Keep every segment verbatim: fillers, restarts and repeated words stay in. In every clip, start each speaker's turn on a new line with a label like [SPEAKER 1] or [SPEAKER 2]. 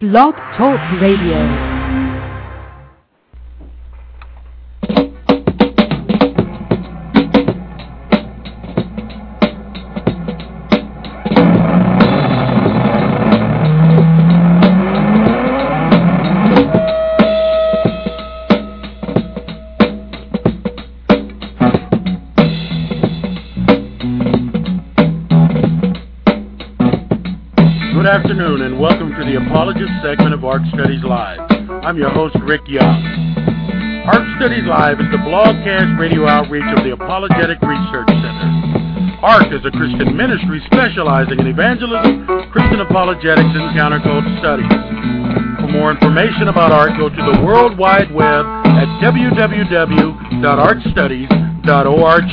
[SPEAKER 1] Blog Talk Radio.
[SPEAKER 2] Good afternoon and welcome to the Apologist segment of Ark Studies Live. I'm your host, Rick Young. Ark Studies Live is the blogcast radio outreach of the Apologetic Research Center. Ark is a Christian ministry specializing in evangelism, Christian apologetics, and counterculture studies. For more information about Ark, go to the World Wide Web at w w w dot ark studies dot org.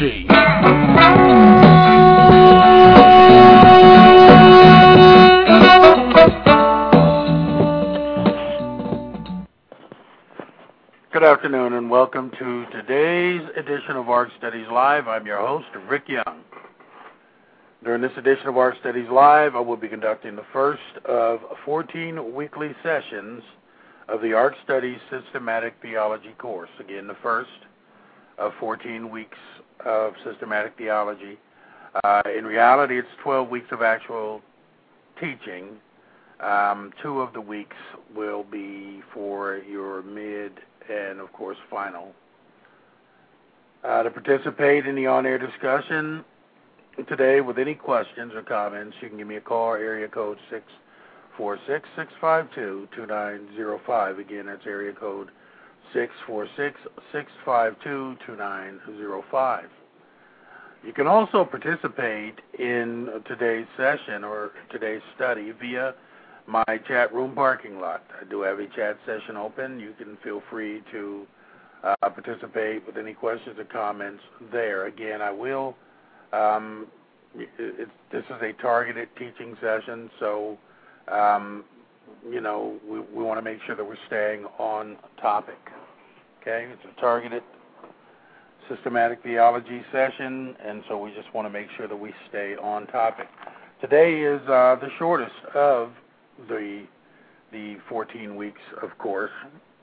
[SPEAKER 2] Good afternoon and welcome to today's edition of Ark Studies Live. I'm your host, Rick Young. During this edition of Ark Studies Live, I will be conducting the first of fourteen weekly sessions of the Ark Studies Systematic Theology course. Again, the first of fourteen weeks of systematic theology. Uh, in reality, it's twelve weeks of actual teaching. Um, two of the weeks will be for your mid and, of course, final. Uh, to participate in the on-air discussion today with any questions or comments, you can give me a call, area code six four six, six five two, two nine zero five. Again, that's area code six four six, six five two, two nine zero five. You can also participate in today's session or today's study via my chat room parking lot. I do have a chat session open. You can feel free to uh, participate with any questions or comments there. Again, I will, um, it, it, this is a targeted teaching session, so, um, you know, we, we want to make sure that we're staying on topic. Okay? It's a targeted systematic theology session, and so we just want to make sure that we stay on topic. Today is uh, the shortest of the the fourteen weeks, of course.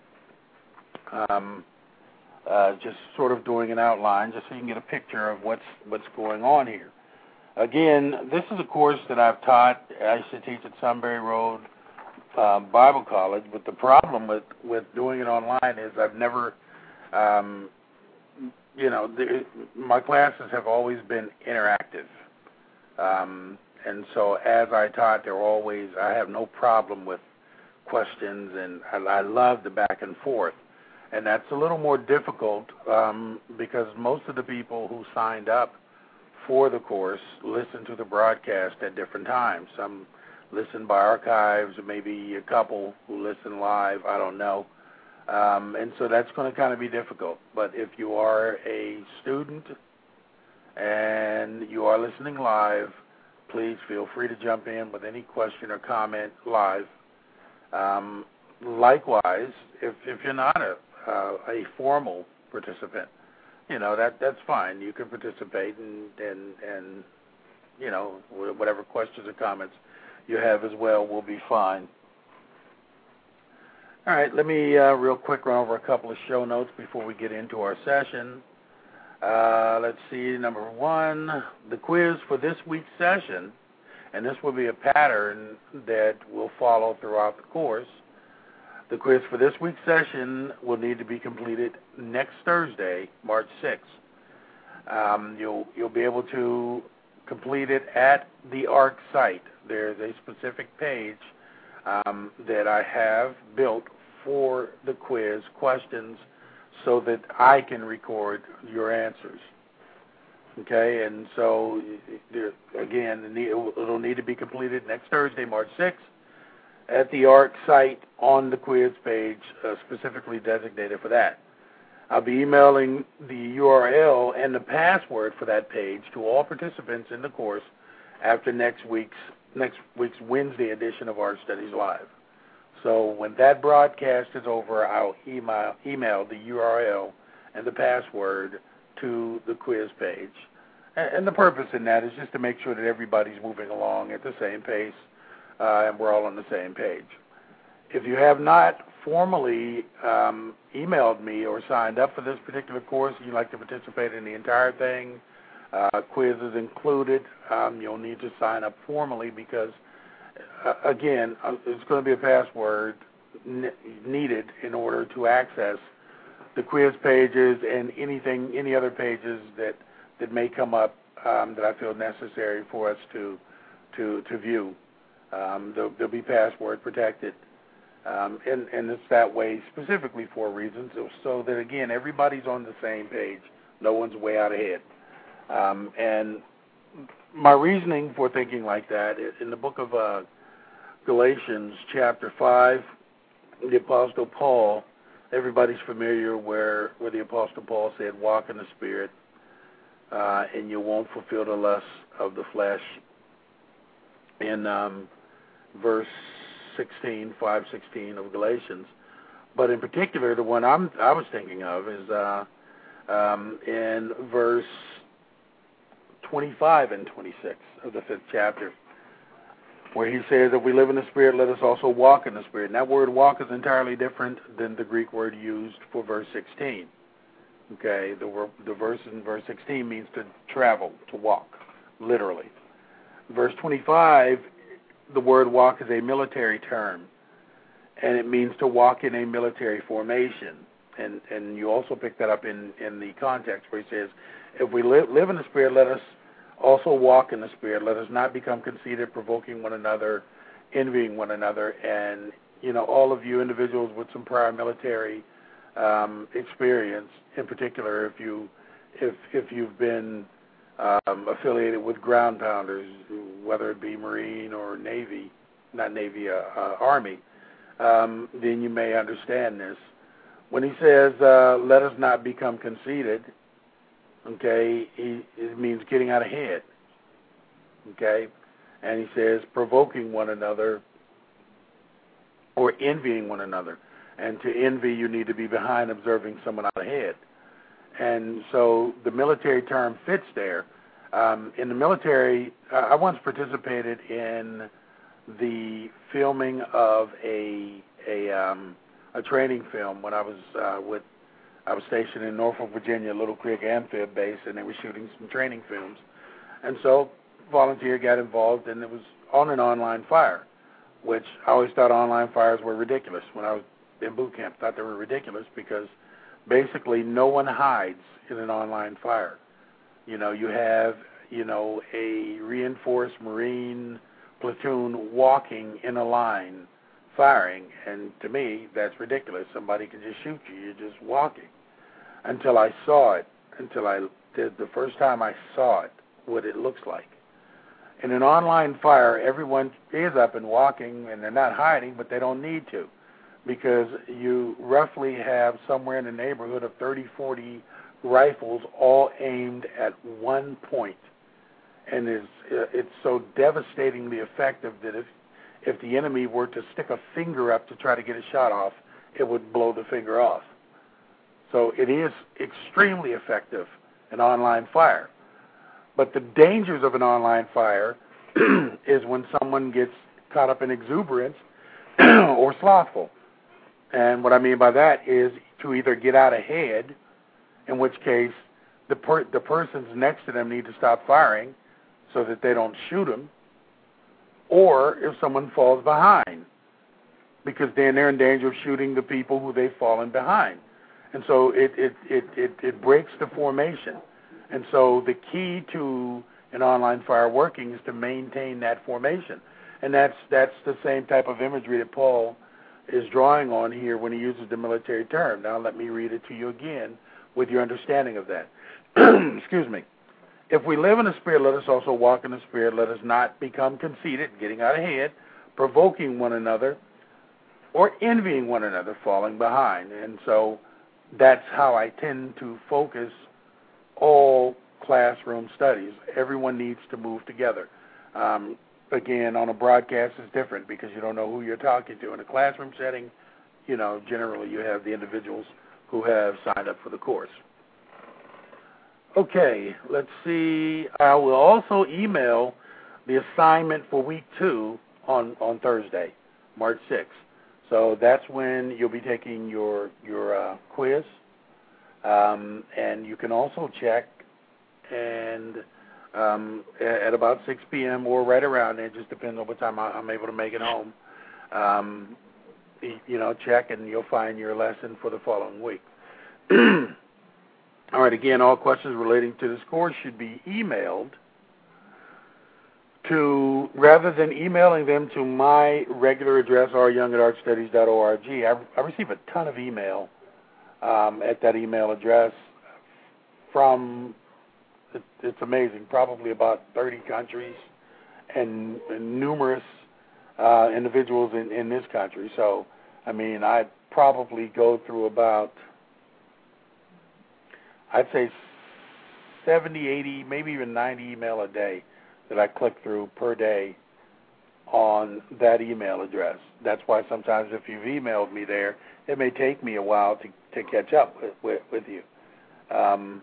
[SPEAKER 2] Um, uh, just sort of doing an outline, just so you can get a picture of what's what's going on here. Again, this is a course that I've taught. I used to teach at Sunbury Road uh, Bible College, but the problem with, with doing it online is I've never, um, you know, the, my classes have always been interactive. Um, And so as I taught, there were always, I have no problem with questions, and I, I love the back and forth. And that's a little more difficult um, because most of the people who signed up for the course listen to the broadcast at different times. Some listen by archives, or maybe a couple who listen live, I don't know. Um, and so that's going to kind of be difficult. But if you are a student and you are listening live, please feel free to jump in with any question or comment live. Um, likewise, if, if you're not a, uh, a formal participant, you know, that that's fine. You can participate and, and, and, you know, whatever questions or comments you have as well will be fine. All right, let me uh, real quick run over a couple of show notes before we get into our session. Uh, let's see, number one, the quiz for this week's session, and this will be a pattern that will follow throughout the course. The quiz for this week's session will need to be completed next Thursday, March sixth. Um, you'll, you'll be able to complete it at the Ark site. There's a specific page um, that I have built for the quiz questions so that I can record your answers. Okay, and so, again, it'll need to be completed next Thursday, March sixth, at the Ark site on the quiz page, uh, specifically designated for that. I'll be emailing the U R L and the password for that page to all participants in the course after next week's next week's Wednesday edition of Ark Studies Live. So when that broadcast is over, I'll email, email the U R L and the password to the quiz page. And the purpose in that is just to make sure that everybody's moving along at the same pace uh, and we're all on the same page. if you have not formally um, emailed me or signed up for this particular course, and you'd like to participate in the entire thing, uh, quizzes included, um, you'll need to sign up formally because, uh, again, uh, it's going to be a password n- needed in order to access the quiz pages and anything, any other pages that, that may come up um, that I feel necessary for us to to to view. Um, they'll, they'll be password protected, um, and and it's that way specifically for reasons so that again everybody's on the same page. No one's way out ahead. Um, and my reasoning for thinking like that in the book of uh, Galatians, chapter five, the Apostle Paul. Everybody's familiar where where the Apostle Paul said, "Walk in the Spirit, uh, and you won't fulfill the lusts of the flesh." In um, verse sixteen, five sixteen of Galatians, but in particular, the one I'm I was thinking of is uh, um, in verse twenty-five and twenty-six of the fifth chapter, where he says, "If we live in the Spirit, let us also walk in the Spirit." And that word "walk" is entirely different than the Greek word used for verse sixteen. Okay, the the verse in verse sixteen means to travel, to walk, literally. Verse twenty-five, the word "walk" is a military term, and it means to walk in a military formation. And and you also pick that up in, in the context where he says, "If we live, live in the Spirit, let us also walk in the Spirit. Let us not become conceited, provoking one another, envying one another." And, you know, all of you individuals with some prior military um, experience, in particular, if, you, if, if you've been Um, affiliated with ground pounders, whether it be Marine or Navy, not Navy, uh, uh, Army, um, then you may understand this. When he says, uh, let us not become conceited, okay, he, it means getting out ahead, okay? And he says provoking one another or envying one another. And to envy, you need to be behind observing someone out ahead. And so the military term fits there. Um, in the military, uh, I once participated in the filming of a a, um, a training film when I was uh, with I was stationed in Norfolk, Virginia, Little Creek Amphib Base, and they were shooting some training films. And so, volunteer got involved, and it was on an online fire, which I always thought online fires were ridiculous. When I was in boot camp, I thought they were ridiculous because basically no one hides in an online fire. You know, you have, you know, a reinforced Marine platoon walking in a line firing, and to me, that's ridiculous. Somebody can just shoot you. You're just walking. Until I saw it, until I did the first time I saw it, what it looks like. In an online fire, everyone is up and walking, and they're not hiding, but they don't need to, because you roughly have somewhere in the neighborhood of thirty, forty rifles all aimed at one point. And it's, it's so devastatingly effective that if, if the enemy were to stick a finger up to try to get a shot off, it would blow the finger off. So it is extremely effective, an online fire. But the dangers of an online fire is when someone gets caught up in exuberance or slothful. And what I mean by that is to either get out ahead, in which case the per- the persons next to them need to stop firing so that they don't shoot them, or if someone falls behind, because then they're in danger of shooting the people who they've fallen behind. And so it, it, it, it, it breaks the formation. And so the key to an online fire working is to maintain that formation. And that's that's the same type of imagery that Paul is drawing on here when he uses the military term. Now let me read it to you again with your understanding of that. Excuse me. If we live in the Spirit, let us also walk in the Spirit. Let us not become conceited, getting out ahead, provoking one another, or envying one another, falling behind. And so that's how I tend to focus all classroom studies. Everyone needs to move together. Um, again, on a broadcast it's different because you don't know who you're talking to. In a classroom setting, you know, generally you have the individuals who have signed up for the course. Okay, let's see. I will also email the assignment for week two on, on Thursday, March sixth. So that's when you'll be taking your your uh, quiz, um, and you can also check and um, at, at about six p.m. or right around there. It just depends on what time I, I'm able to make it home. Um, you know, check and you'll find your lesson for the following week. All right. Again, all questions relating to this course should be emailed to, rather than emailing them to my regular address, r young at arch studies dot org. I, I receive a ton of email um, at that email address from, it, it's amazing, probably about thirty countries and, and numerous uh, individuals in, in this country. So, I mean, I probably go through about, I'd say seventy, eighty, maybe even ninety email a day that I click through per day on that email address. That's why sometimes if you've emailed me there, it may take me a while to, to catch up with, with, with you. Um,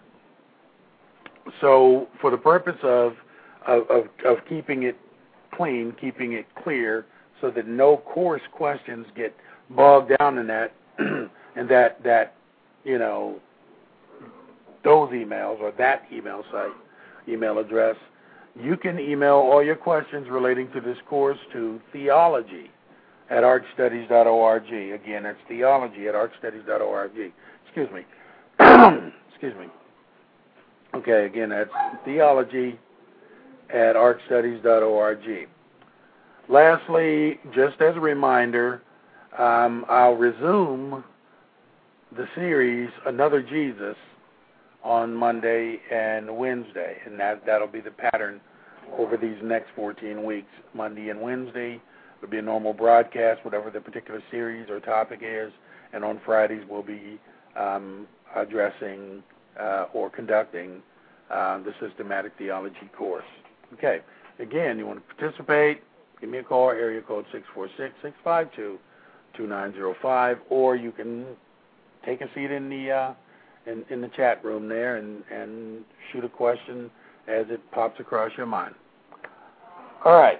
[SPEAKER 2] so for the purpose of, of, of, of keeping it clean, keeping it clear, so that no course questions get bogged down in that, and that, that, you know, those emails or that email site, email address, you can email all your questions relating to this course to theology at arch studies dot org. Again, that's theology at arch studies dot org. Excuse me. Excuse me. Okay, again, that's theology at arch studies dot org. Lastly, just as a reminder, um, I'll resume the series, Another Jesus, on Monday and Wednesday, and that, that'll be the pattern over these next fourteen weeks. Monday and Wednesday will be a normal broadcast, whatever the particular series or topic is, and on Fridays we'll be um, addressing uh, or conducting uh, the systematic theology course. Okay, again, you want to participate, give me a call, area code six four six, six five two, two nine zero five, or you can take a seat in the uh, In, in the chat room there and, and shoot a question as it pops across your mind. All right.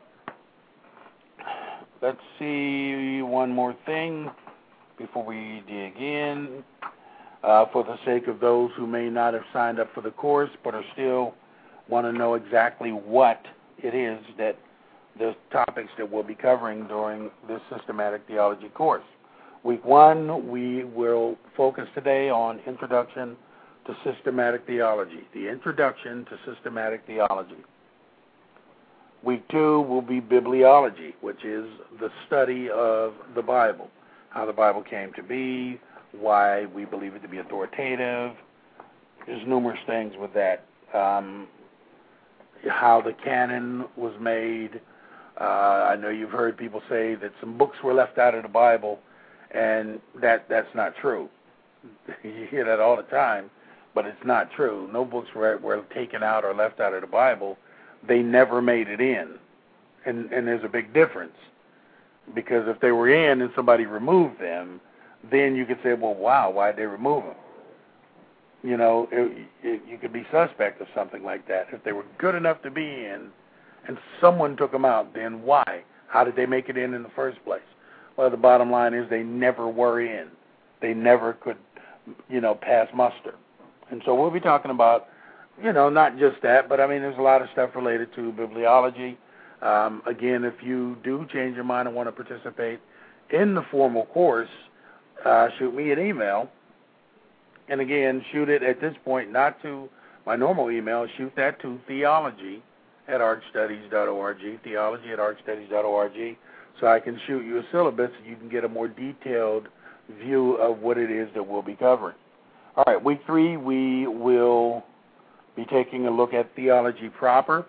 [SPEAKER 2] Let's see one more thing before we dig in. Uh, for the sake of those who may not have signed up for the course but are still want to know exactly what it is that the topics that we'll be covering during this systematic theology course. Week one, we will focus today on Introduction to Systematic Theology, the Introduction to Systematic Theology. Week two will be Bibliology, which is the study of the Bible, how the Bible came to be, why we believe it to be authoritative. There's numerous things with that. Um, how the canon was made. Uh, I know you've heard people say that some books were left out of the Bible, and that that's not true. You hear that all the time, but it's not true. No books were, were taken out or left out of the Bible. They never made it in. And, and there's a big difference. Because if they were in and somebody removed them, then you could say, well, wow, why'd they remove them? You know, it, it, you could be suspect of something like that. If they were good enough to be in and someone took them out, then why? How did they make it in in the first place? Well, the bottom line is they never were in. They never could, you know, pass muster. And so we'll be talking about, you know, not just that, but, I mean, there's a lot of stuff related to bibliology. Um, again, if you do change your mind and want to participate in the formal course, uh, shoot me an email. And, again, shoot it at this point not to my normal email. Shoot that to theology at arch studies dot org, theology at arch studies dot org. So I can shoot you a syllabus so you can get a more detailed view of what it is that we'll be covering. All right, week three, we will be taking a look at theology proper.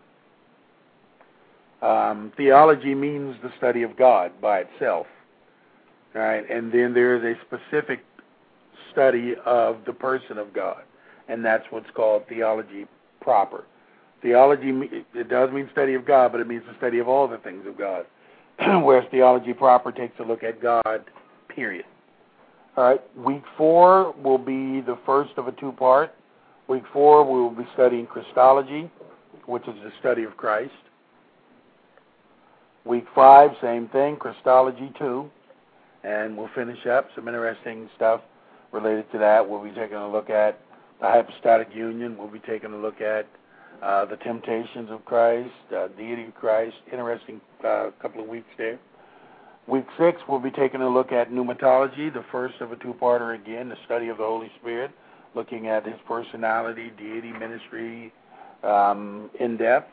[SPEAKER 2] Um, theology means the study of God by itself. All right, and then there is a specific study of the person of God, and that's what's called theology proper. Theology, it does mean study of God, but it means the study of all the things of God. Whereas theology proper takes a look at God, period. All right, week four will be the first of a two-part. Week four, we will be studying Christology, which is the study of Christ. Week five, same thing, Christology two. and we'll finish up some interesting stuff related to that. We'll be taking a look at the hypostatic union. We'll be taking a look at uh, the temptations of Christ, uh, deity of Christ. Interesting uh, couple of weeks there. Week six, we'll be taking a look at pneumatology, the first of a two-parter again, the study of the Holy Spirit, looking at his personality, deity, ministry, um, in depth.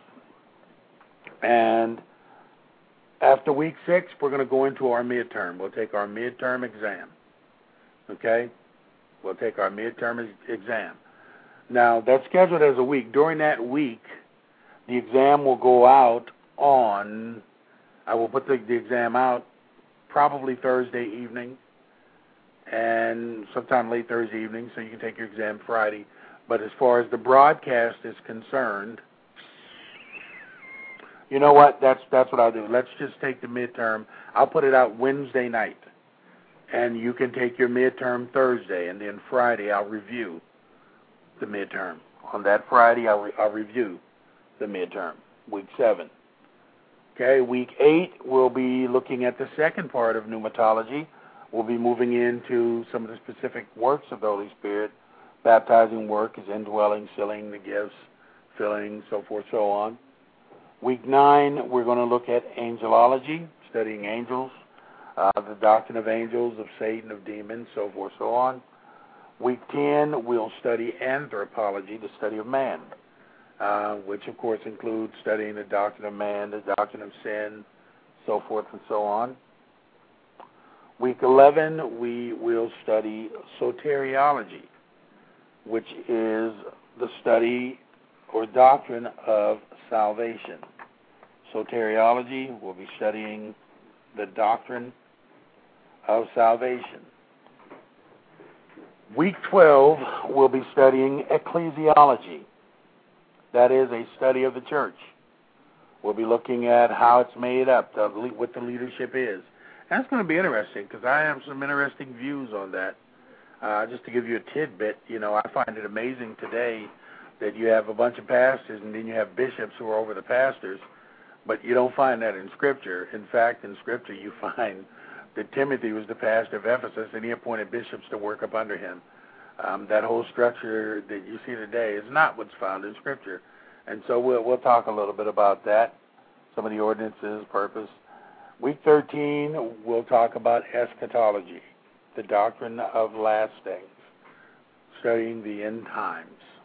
[SPEAKER 2] And after week six, we're going to go into our midterm. We'll take our midterm exam. Okay? We'll take our midterm exam. Now, that's scheduled as a week. During that week, the exam will go out on, I will put the, the exam out probably Thursday evening and sometime late Thursday evening, so you can take your exam Friday. But as far as the broadcast is concerned, you know what? That's that's what I'll do. Let's just take the midterm. I'll put it out Wednesday night, and you can take your midterm Thursday, and then Friday I'll review the midterm. On that Friday, I'll, re- I'll review the midterm, week seven. Okay, week eight, we'll be looking at the second part of pneumatology. We'll be moving into some of the specific works of the Holy Spirit. Baptizing work is indwelling, sealing the gifts, filling, so forth, so on. Week nine, we're going to look at angelology, studying angels, uh, the doctrine of angels, of Satan, of demons, so forth, so on. Week ten, we'll study anthropology, the study of man, uh, which, of course, includes studying the doctrine of man, the doctrine of sin, so forth and so on. Week eleven, we will study soteriology, which is the study or doctrine of salvation. Soteriology, we'll be studying the doctrine of salvation. Week twelve, we'll be studying ecclesiology. That is a study of the church. We'll be looking at how it's made up, the, what the leadership is. That's going to be interesting because I have some interesting views on that. Uh, just to give you a tidbit, you know, I find it amazing today that you have a bunch of pastors and then you have bishops who are over the pastors, but you don't find that in Scripture. In fact, in Scripture you find that Timothy was the pastor of Ephesus and he appointed bishops to work up under him. Um, that whole structure that you see today is not what's found in Scripture. And so we'll, we'll talk a little bit about that, some of the ordinances, purpose. Week thirteen, we'll talk about eschatology, the doctrine of last things, studying the end times.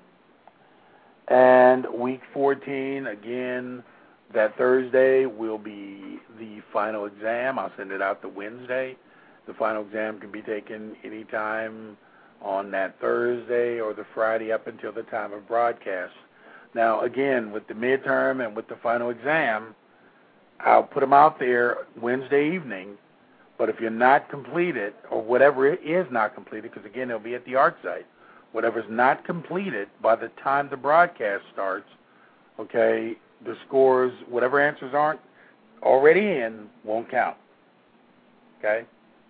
[SPEAKER 2] And week fourteen, again, that Thursday will be the final exam. I'll send it out the Wednesday. The final exam can be taken anytime on that Thursday or the Friday up until the time of broadcast. Now, again, with the midterm and with the final exam, I'll put them out there Wednesday evening, but if you're not completed, or whatever is not completed, because, again, it'll be at the ARC site, whatever's not completed by the time the broadcast starts, okay, the scores, whatever answers aren't already in, won't count, okay?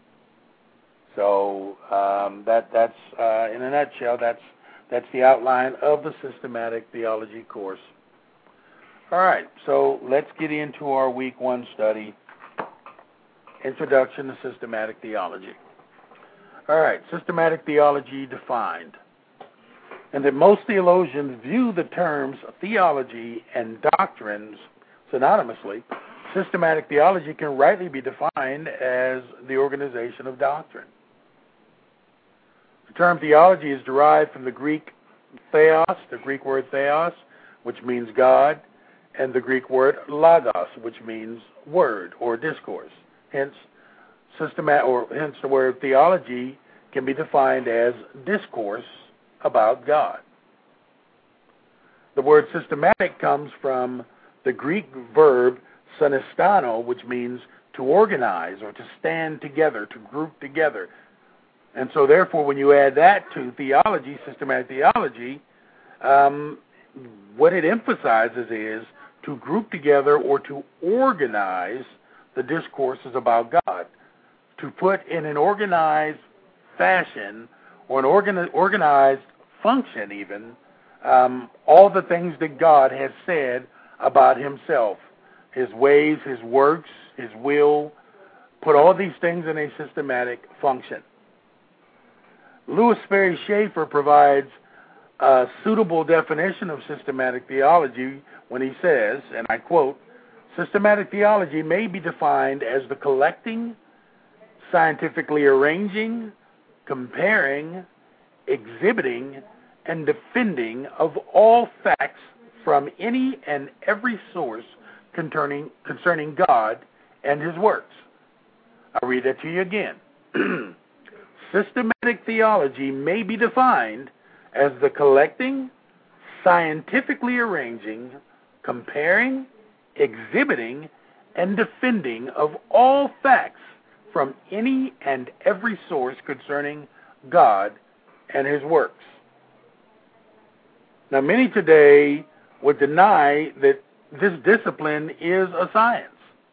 [SPEAKER 2] So um, that that's, uh, in a nutshell, that's that's the outline of the systematic theology course. All right, so let's get into our week one study, Introduction to Systematic Theology. All right, systematic theology defined. And that most theologians view the terms theology and doctrines synonymously. Systematic theology can rightly be defined as the organization of doctrine. The term theology is derived from the Greek theos, the Greek word theos, which means God, and the Greek word logos, which means word or discourse. Hence, systemat- or hence the word theology can be defined as discourse about God. The word systematic comes from the Greek verb synestano, which means to organize or to stand together, to group together. And so, therefore, when you add that to theology, systematic theology, um, what it emphasizes is to group together or to organize the discourses about God, to put in an organized fashion or an organ- organized function even, um, all the things that God has said about himself, his ways, his works, his will, put all these things in a systematic function. Louis Sperry Schaeffer provides a suitable definition of systematic theology when he says, and I quote, "Systematic theology may be defined as the collecting, scientifically arranging, comparing, exhibiting, and defending of all facts from any and every source concerning, concerning God and His works." I'll read that to you again. Systematic theology may be defined as the collecting, scientifically arranging, comparing, exhibiting, and defending of all facts from any and every source concerning God and His works. Now, many today would deny that this discipline is a science.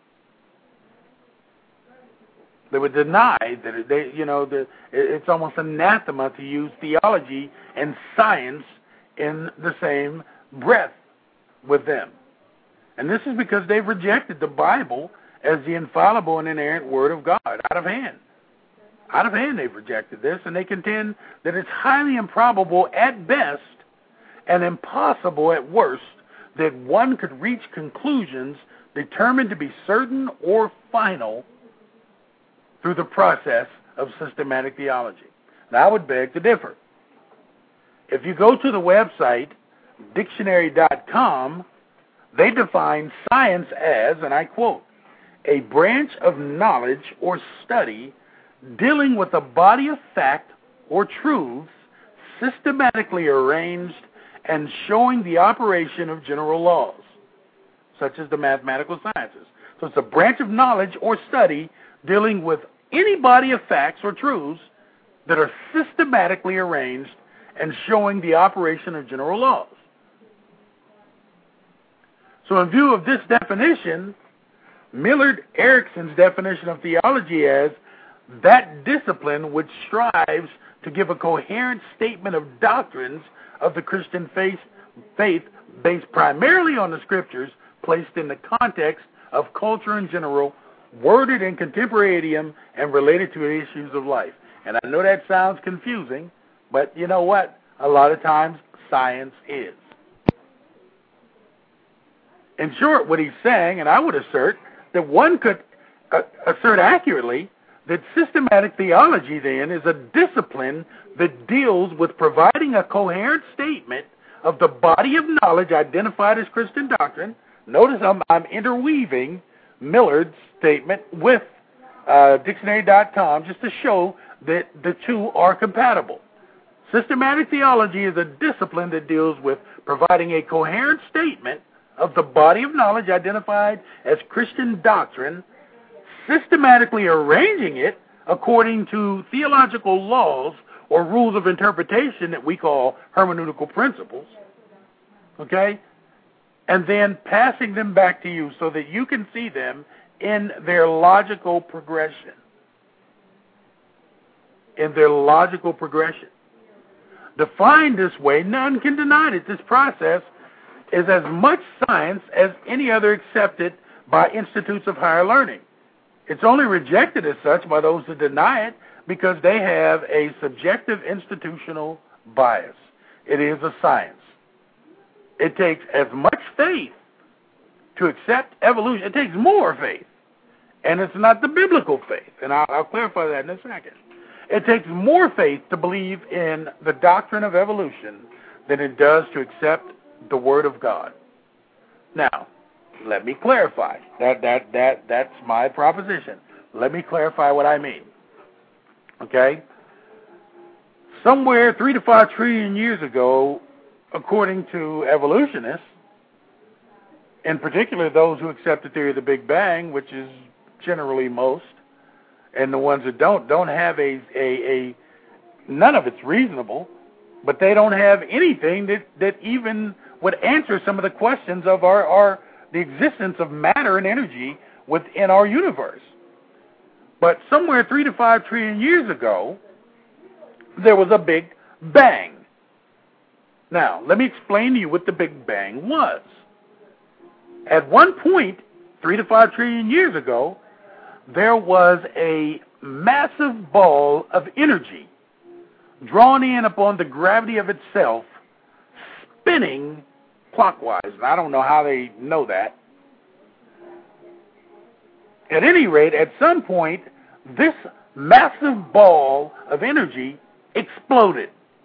[SPEAKER 2] They would deny that they, you know, the, it's almost anathema to use theology and science in the same breath with them. And this is because they've rejected the Bible as the infallible and inerrant Word of God, out of hand. Out of hand they've rejected this, and they contend that it's highly improbable at best and impossible at worst that one could reach conclusions determined to be certain or final through the process of systematic theology. Now, I would beg to differ. If you go to the website, dictionary dot com, they define science as, and I quote, "a branch of knowledge or study dealing with a body of fact or truths systematically arranged and showing the operation of general laws, such as the mathematical sciences." So it's a branch of knowledge or study dealing with any body of facts or truths that are systematically arranged and showing the operation of general laws. So in view of this definition, Millard Erickson's definition of theology as that discipline which strives to give a coherent statement of doctrines of the Christian faith, faith based primarily on the Scriptures, placed in the context of culture in general, worded in contemporary idiom, and related to issues of life. And I know that sounds confusing, but you know what? A lot of times, science is. In short, what he's saying, and I would assert, that one could uh, assert accurately that systematic theology, then, is a discipline that deals with providing a coherent statement of the body of knowledge identified as Christian doctrine. Notice I'm, I'm interweaving Millard's statement with uh, dictionary dot com just to show that the two are compatible. Systematic theology is a discipline that deals with providing a coherent statement of the body of knowledge identified as Christian doctrine, systematically arranging it according to theological laws or rules of interpretation that we call hermeneutical principles, okay? And then passing them back to you so that you can see them in their logical progression. In their logical progression. Defined this way, none can deny that this process is as much science as any other accepted by institutes of higher learning. It's only rejected as such by those who deny it because they have a subjective institutional bias. It is a science. It takes as much faith to accept evolution. It takes more faith. And it's not the biblical faith. And I'll, I'll clarify that in a second. It takes more faith to believe in the doctrine of evolution than it does to accept the Word of God. Now, let me clarify. That that that that's my proposition. Let me clarify what I mean. Okay? Somewhere three to five trillion years ago, according to evolutionists, in particular those who accept the theory of the Big Bang, which is generally most, and the ones that don't, don't have a, a, a none of it's reasonable, but they don't have anything that, that even would answer some of the questions of our, our the existence of matter and energy within our universe. But somewhere three to five trillion years ago, there was a Big Bang. Now, let me explain to you what the Big Bang was. At one point, three to five trillion years ago, there was a massive ball of energy drawn in upon the gravity of itself, spinning clockwise. And I don't know how they know that. At any rate, at some point, this massive ball of energy exploded.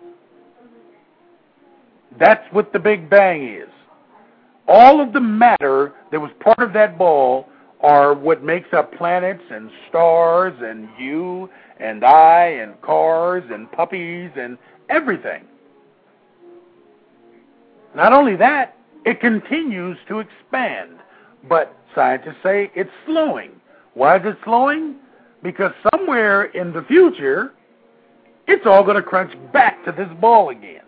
[SPEAKER 2] That's what the Big Bang is. All of the matter that was part of that ball are what makes up planets and stars and you and I and cars and puppies and everything. Not only that, it continues to expand. But scientists say it's slowing. Why is it slowing? Because somewhere in the future, it's all going to crunch back to this ball again.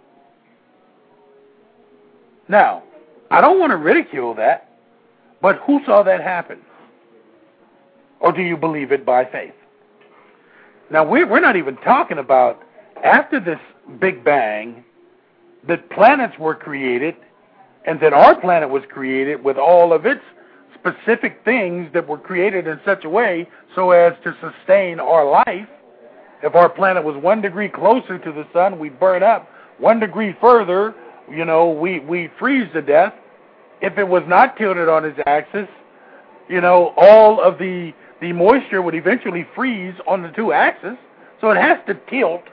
[SPEAKER 2] Now, I don't want to ridicule that, but who saw that happen? Or do you believe it by faith? Now, we're not even talking about after this Big Bang that planets were created and that our planet was created with all of its specific things that were created in such a way so as to sustain our life. If our planet was one degree closer to the sun, we'd burn up. One degree further, you know, we, we freeze to death. If it was not tilted on its axis, you know, all of the, the moisture would eventually freeze on the two axes. So it has to tilt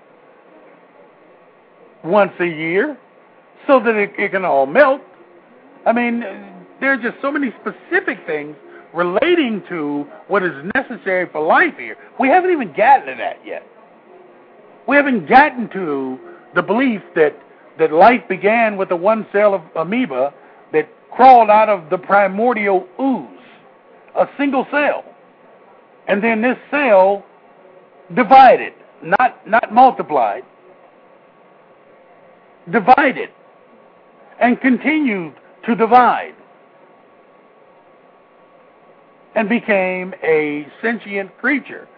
[SPEAKER 2] once a year so that it, it can all melt. I mean, there are just so many specific things relating to what is necessary for life here. We haven't even gotten to that yet. We haven't gotten to the belief that, that life began with a one cell of amoeba that crawled out of the primordial ooze, a single cell. And then this cell divided, not, not multiplied, divided and continued to divide and became a sentient creature.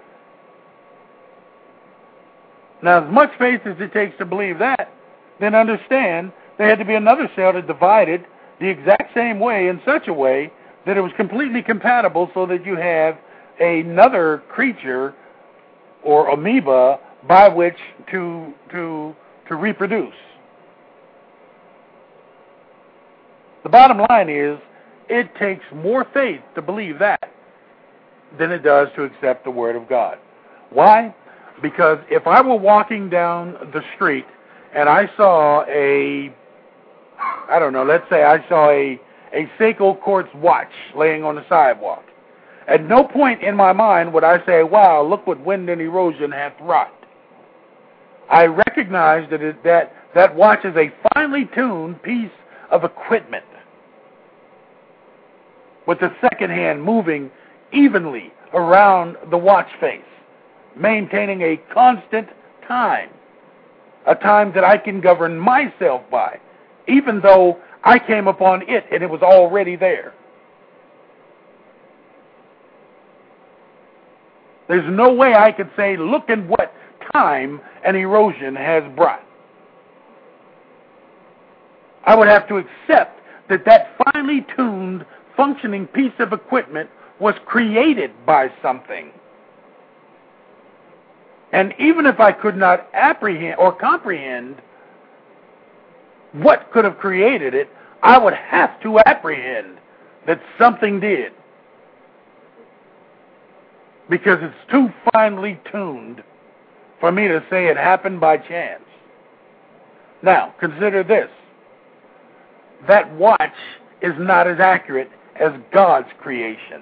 [SPEAKER 2] Now, as much faith as it takes to believe that, then understand there had to be another cell that divided the exact same way in such a way that it was completely compatible so that you have another creature or amoeba by which to to to reproduce. The bottom line is, it takes more faith to believe that than it does to accept the Word of God. Why? Because if I were walking down the street and I saw a, I don't know, let's say I saw a, a Seiko quartz watch laying on the sidewalk, at no point in my mind would I say, wow, look what wind and erosion hath wrought. I recognize that it, that, that watch is a finely tuned piece of equipment with the second hand moving evenly around the watch face, maintaining a constant time, a time that I can govern myself by, even though I came upon it and it was already there. There's no way I could say, look at what time and erosion has brought. I would have to accept that that finely tuned, functioning piece of equipment was created by something. And even if I could not apprehend or comprehend what could have created it, I would have to apprehend that something did. Because it's too finely tuned for me to say it happened by chance. Now, consider this. That watch is not as accurate as God's creation.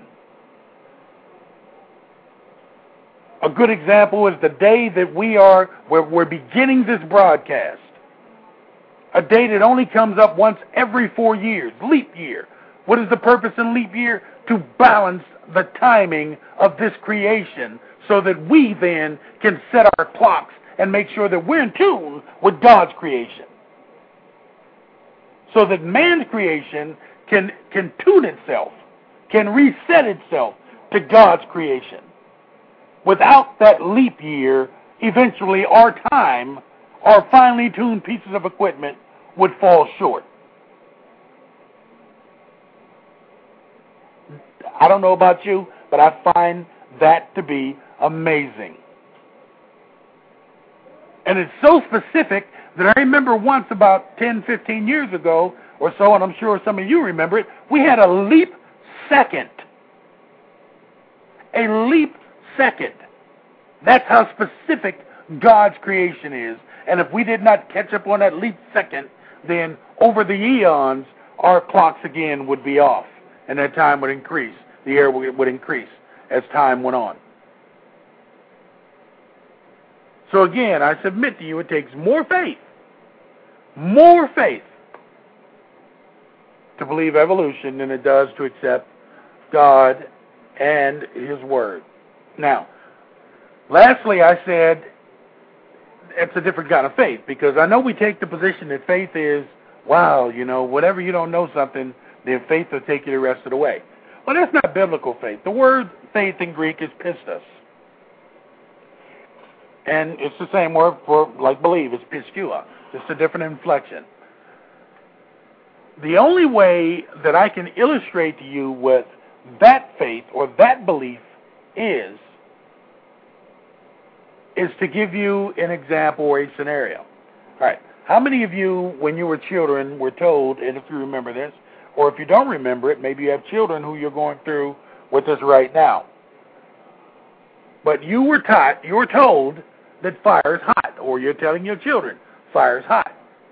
[SPEAKER 2] A good example is the day that we are, we're, we're beginning this broadcast. A day that only comes up once every four years, leap year. What is the purpose in leap year? To balance the timing of this creation so that we then can set our clocks and make sure that we're in tune with God's creation. So that man's creation can, can tune itself, can reset itself to God's creation. Without that leap year, eventually our time, our finely tuned pieces of equipment would fall short. I don't know about you, but I find that to be amazing. And it's so specific that I remember once about ten, fifteen years ago or so, and I'm sure some of you remember it, we had a leap second. A leap second. That's how specific God's creation is. And if we did not catch up on that leap second, then over the eons, our clocks again would be off, and that time would increase. The air would increase as time went on. So again, I submit to you, it takes more faith, more faith to believe evolution than it does to accept God and His Word. Now, lastly, I said it's a different kind of faith, because I know we take the position that faith is, wow, you know, whenever you don't know something, then faith will take you the rest of the way. Well, that's not biblical faith. The word faith in Greek is pistos. And it's the same word for, like, believe. It's piskua. Just a different inflection. The only way that I can illustrate to you with that faith or that belief is, is to give you an example or a scenario. All right. How many of you, when you were children, were told, and if you remember this, or if you don't remember it, maybe you have children who you're going through with this right now. But you were taught, you were told that fire is hot, or you're telling your children fire is hot.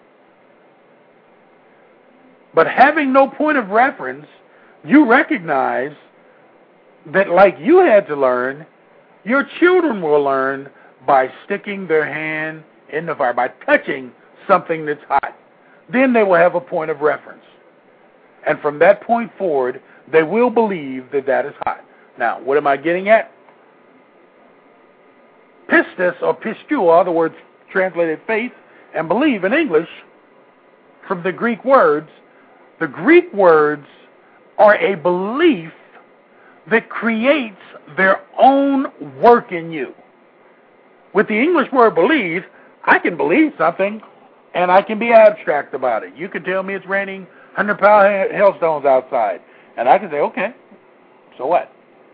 [SPEAKER 2] But having no point of reference, you recognize that, like you had to learn, your children will learn by sticking their hand in the fire, by touching something that's hot. Then they will have a point of reference. And from that point forward, they will believe that that is hot. Now, what am I getting at? Pistis or piskua, the words translated faith and believe in English, from the Greek words, the Greek words are a belief that creates their own work in you. With the English word believe, I can believe something and I can be abstract about it. You can tell me it's raining one hundred pound hailstones outside, and I can say, okay, so what?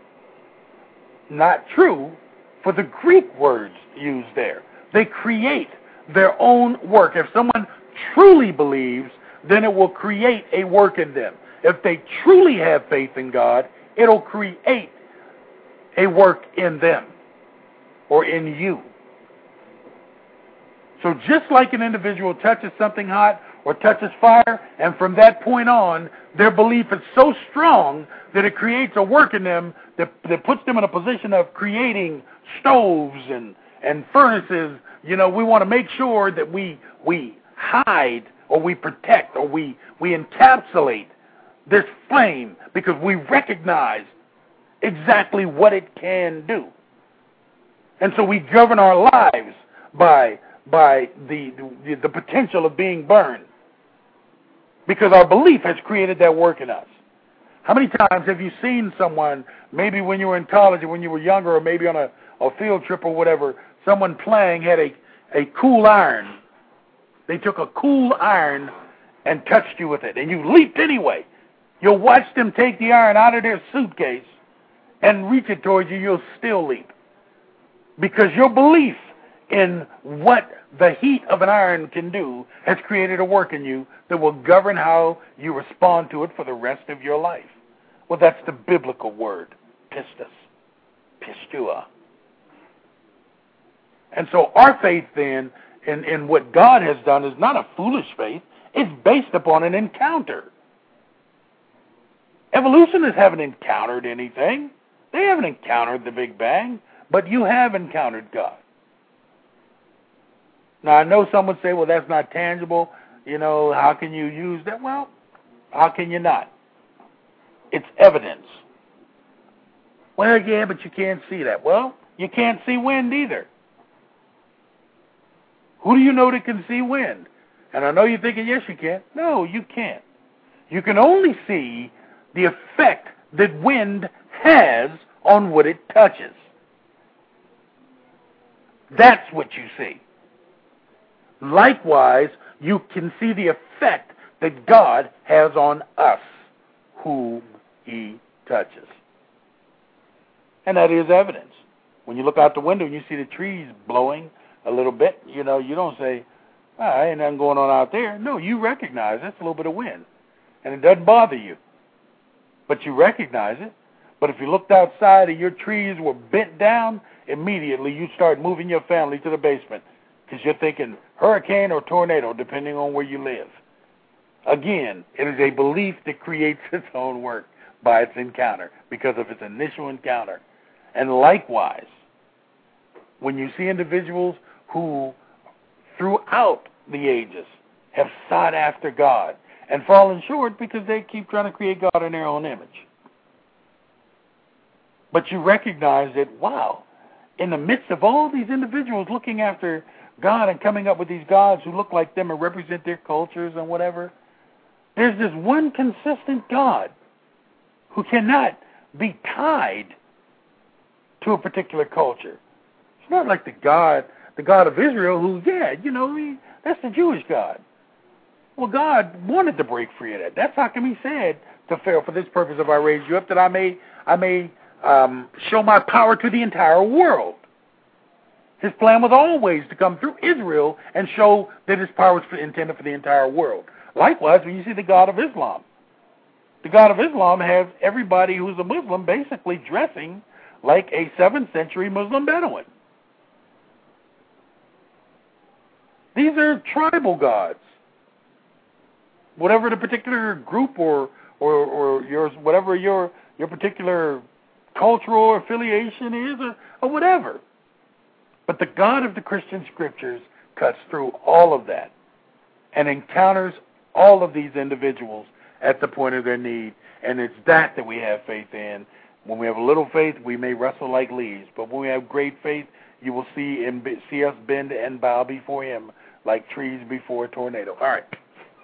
[SPEAKER 2] Not true for the Greek words used there. They create their own work. If someone truly believes, then it will create a work in them. If they truly have faith in God, it'll create a work in them or in you. So just like an individual touches something hot or touches fire, and from that point on, their belief is so strong that it creates a work in them that, that puts them in a position of creating stoves and, and furnaces. You know, we want to make sure that we we hide or we protect or we, we encapsulate this flame because we recognize exactly what it can do. And so we govern our lives by by the, the the potential of being burned, because our belief has created that work in us. How many times have you seen someone, maybe when you were in college or when you were younger, or maybe on a, a field trip or whatever, someone playing had a, a cool iron. They took a cool iron and touched you with it, and you leaped anyway. You'll watch them take the iron out of their suitcase and reach it towards you, you'll still leap. Because your belief in what the heat of an iron can do has created a work in you that will govern how you respond to it for the rest of your life. Well, that's the biblical word, pistis, pistua. And so our faith then in, in what God has done is not a foolish faith. It's based upon an encounter. Evolutionists haven't encountered anything. They haven't encountered the Big Bang, but you have encountered God. Now, I know some would say, well, that's not tangible. You know, how can you use that? Well, how can you not? It's evidence. Well, yeah, but you can't see that. Well, you can't see wind either. Who do you know that can see wind? And I know you're thinking, yes, you can. No, you can't. You can only see the effect that wind has on what it touches. That's what you see. Likewise, you can see the effect that God has on us, whom He touches. And that is evidence. When you look out the window and you see the trees blowing a little bit, you know, you don't say, ah, ain't nothing going on out there. No, you recognize that's a little bit of wind. And it doesn't bother you. But you recognize it. But if you looked outside and your trees were bent down, immediately you start moving your family to the basement because you're thinking hurricane or tornado, depending on where you live. Again, it is a belief that creates its own work by its encounter because of its initial encounter. And likewise, when you see individuals who, throughout the ages, have sought after God and fallen short because they keep trying to create God in their own image. But you recognize that, wow, in the midst of all these individuals looking after God and coming up with these gods who look like them and represent their cultures and whatever, there's this one consistent God who cannot be tied to a particular culture. It's not like the God, the God of Israel who, yeah, you know, he, that's the Jewish God. Well, God wanted to break free of that. That's how come he said to Pharaoh, for this purpose have I raised you up, that I may, I may um, show my power to the entire world. His plan was always to come through Israel and show that his power was intended for the entire world. Likewise, when you see the God of Islam, the God of Islam has everybody who's a Muslim basically dressing like a seventh century Muslim Bedouin. These are tribal gods. Whatever the particular group or or, or yours, whatever your your particular cultural affiliation is, or, or whatever. But the God of the Christian Scriptures cuts through all of that and encounters all of these individuals at the point of their need. And it's that that we have faith in. When we have a little faith, we may wrestle like leaves. But when we have great faith, you will see and be, see us bend and bow before him like trees before a tornado. All right.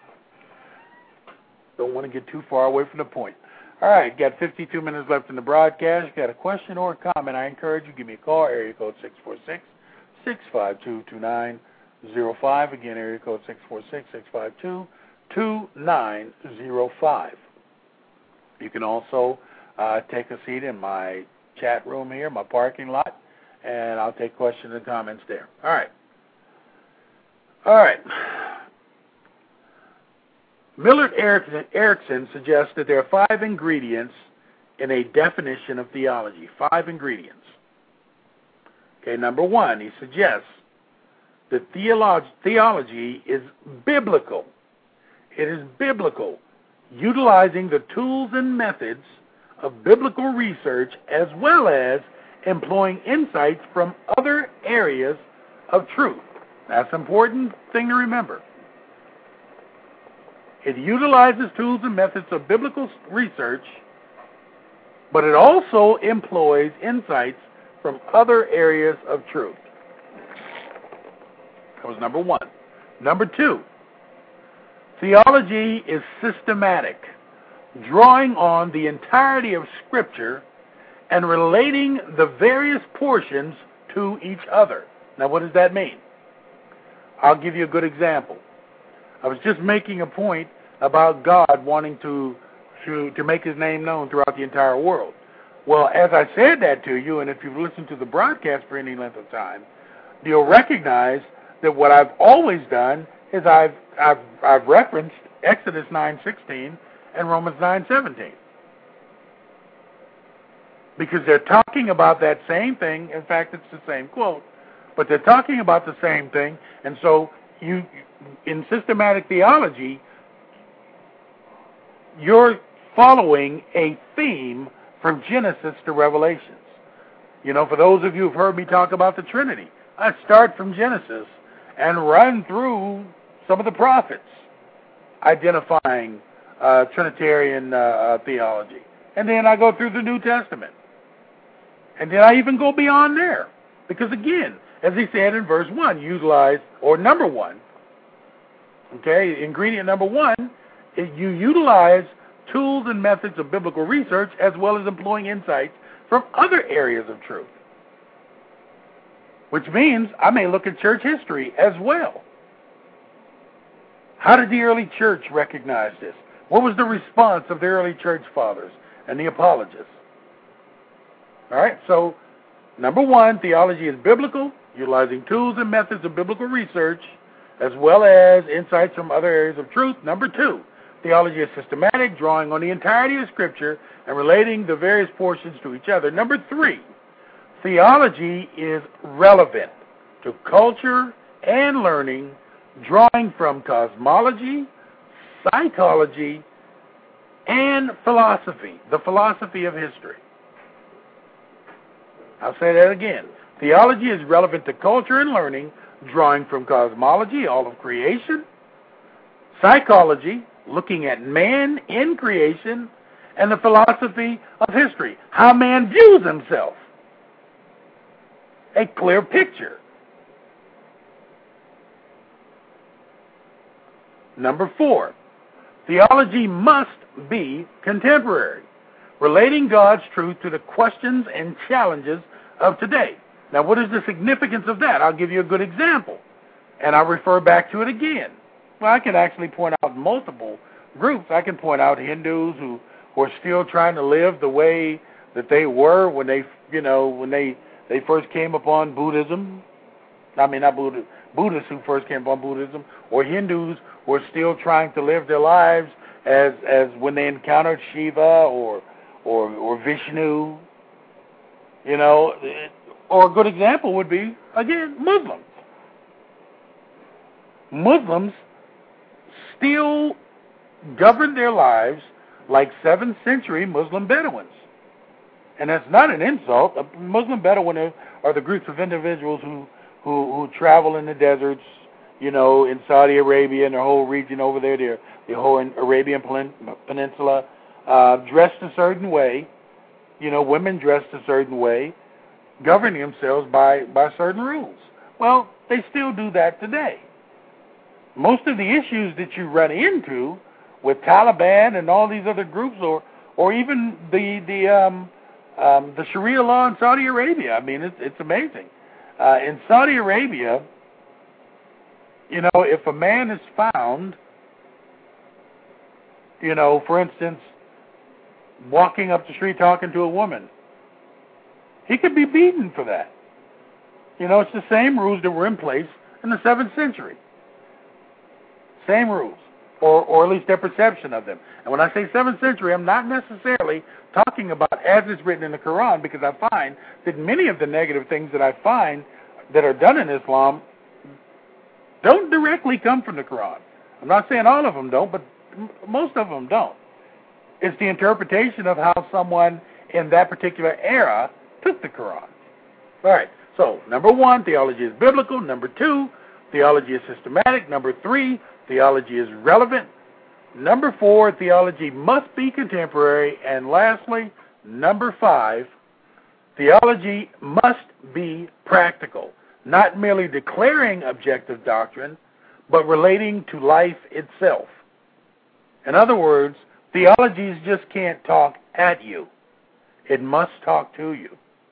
[SPEAKER 2] Don't want to get too far away from the point. All right, got fifty-two minutes left in the broadcast. Got a question or a comment? I encourage you, give me a call, area code six four six, six five two, two nine zero five. Again, area code six four six, six five two, two nine zero five. You can also uh, take a seat in my chat room here, my parking lot, and I'll take questions and comments there. All right. All right. Millard Erickson suggests that there are five ingredients in a definition of theology. Five ingredients. Okay, number one, he suggests that theolo- theology is biblical. It is biblical, utilizing the tools and methods of biblical research as well as employing insights from other areas of truth. That's an important thing to remember. It utilizes tools and methods of biblical research, but it also employs insights from other areas of truth. That was number one. Number two, theology is systematic, drawing on the entirety of Scripture and relating the various portions to each other. Now, what does that mean? I'll give you a good example. I was just making a point about God wanting to, to to make his name known throughout the entire world. Well, as I said that to you, and if you've listened to the broadcast for any length of time, you'll recognize that what I've always done is I've I've, I've referenced Exodus nine sixteen and Romans nine seventeen. Because they're talking about that same thing. In fact, it's the same quote. But they're talking about the same thing, and so you, in systematic theology, you're following a theme from Genesis to Revelations. You know, for those of you who've heard me talk about the Trinity, I start from Genesis and run through some of the prophets identifying uh, Trinitarian uh, uh, theology. And then I go through the New Testament. And then I even go beyond there. Because again, as he said in verse one, utilize, or number one, okay, ingredient number one, is you utilize tools and methods of biblical research as well as employing insights from other areas of truth. Which means I may look at church history as well. How did the early church recognize this? What was the response of the early church fathers and the apologists? All right, so number one, theology is biblical, utilizing tools and methods of biblical research, as well as insights from other areas of truth. Number two, theology is systematic, drawing on the entirety of Scripture and relating the various portions to each other. Number three, theology is relevant to culture and learning, drawing from cosmology, psychology, and philosophy, the philosophy of history. I'll say that again. Theology is relevant to culture and learning, drawing from cosmology, all of creation, psychology, looking at man in creation, and the philosophy of history, how man views himself. A clear picture. Number four, theology must be contemporary, relating God's truth to the questions and challenges of today. Now, what is the significance of that? I'll give you a good example, and I'll refer back to it again. Well, I can actually point out multiple groups. I can point out Hindus who, who are still trying to live the way that they were when they, you know, when they, they first came upon Buddhism. I mean, not Buddha, Buddhists who first came upon Buddhism, or Hindus who are still trying to live their lives as as when they encountered Shiva or or or Vishnu. You know, or a good example would be, again, Muslims. Muslims still govern their lives like seventh century Muslim Bedouins. And that's not an insult. Muslim Bedouin are, are the groups of individuals who, who, who travel in the deserts, you know, in Saudi Arabia and the whole region over there, the, the whole Arabian Peninsula, uh, dressed a certain way, you know, women dressed a certain way, governing themselves by, by certain rules. Well, they still do that today. Most of the issues that you run into with Taliban and all these other groups, or or even the the um, um, the Sharia law in Saudi Arabia, I mean, it's, it's amazing. Uh, in Saudi Arabia, you know, if a man is found, you know, for instance, walking up the street talking to a woman, he could be beaten for that. You know, it's the same rules that were in place in the seventh century. Same rules, or or at least their perception of them. And when I say seventh century, I'm not necessarily talking about as it's written in the Quran, because I find that many of the negative things that I find that are done in Islam don't directly come from the Quran. I'm not saying all of them don't, but m- most of them don't. It's the interpretation of how someone in that particular era took the Quran. All right, so number one, theology is biblical. Number two, theology is systematic. Number three, theology is relevant. Number four, theology must be contemporary. And lastly, number five, theology must be practical, not merely declaring objective doctrine, but relating to life itself. In other words, theologies just can't talk at you. It must talk to you.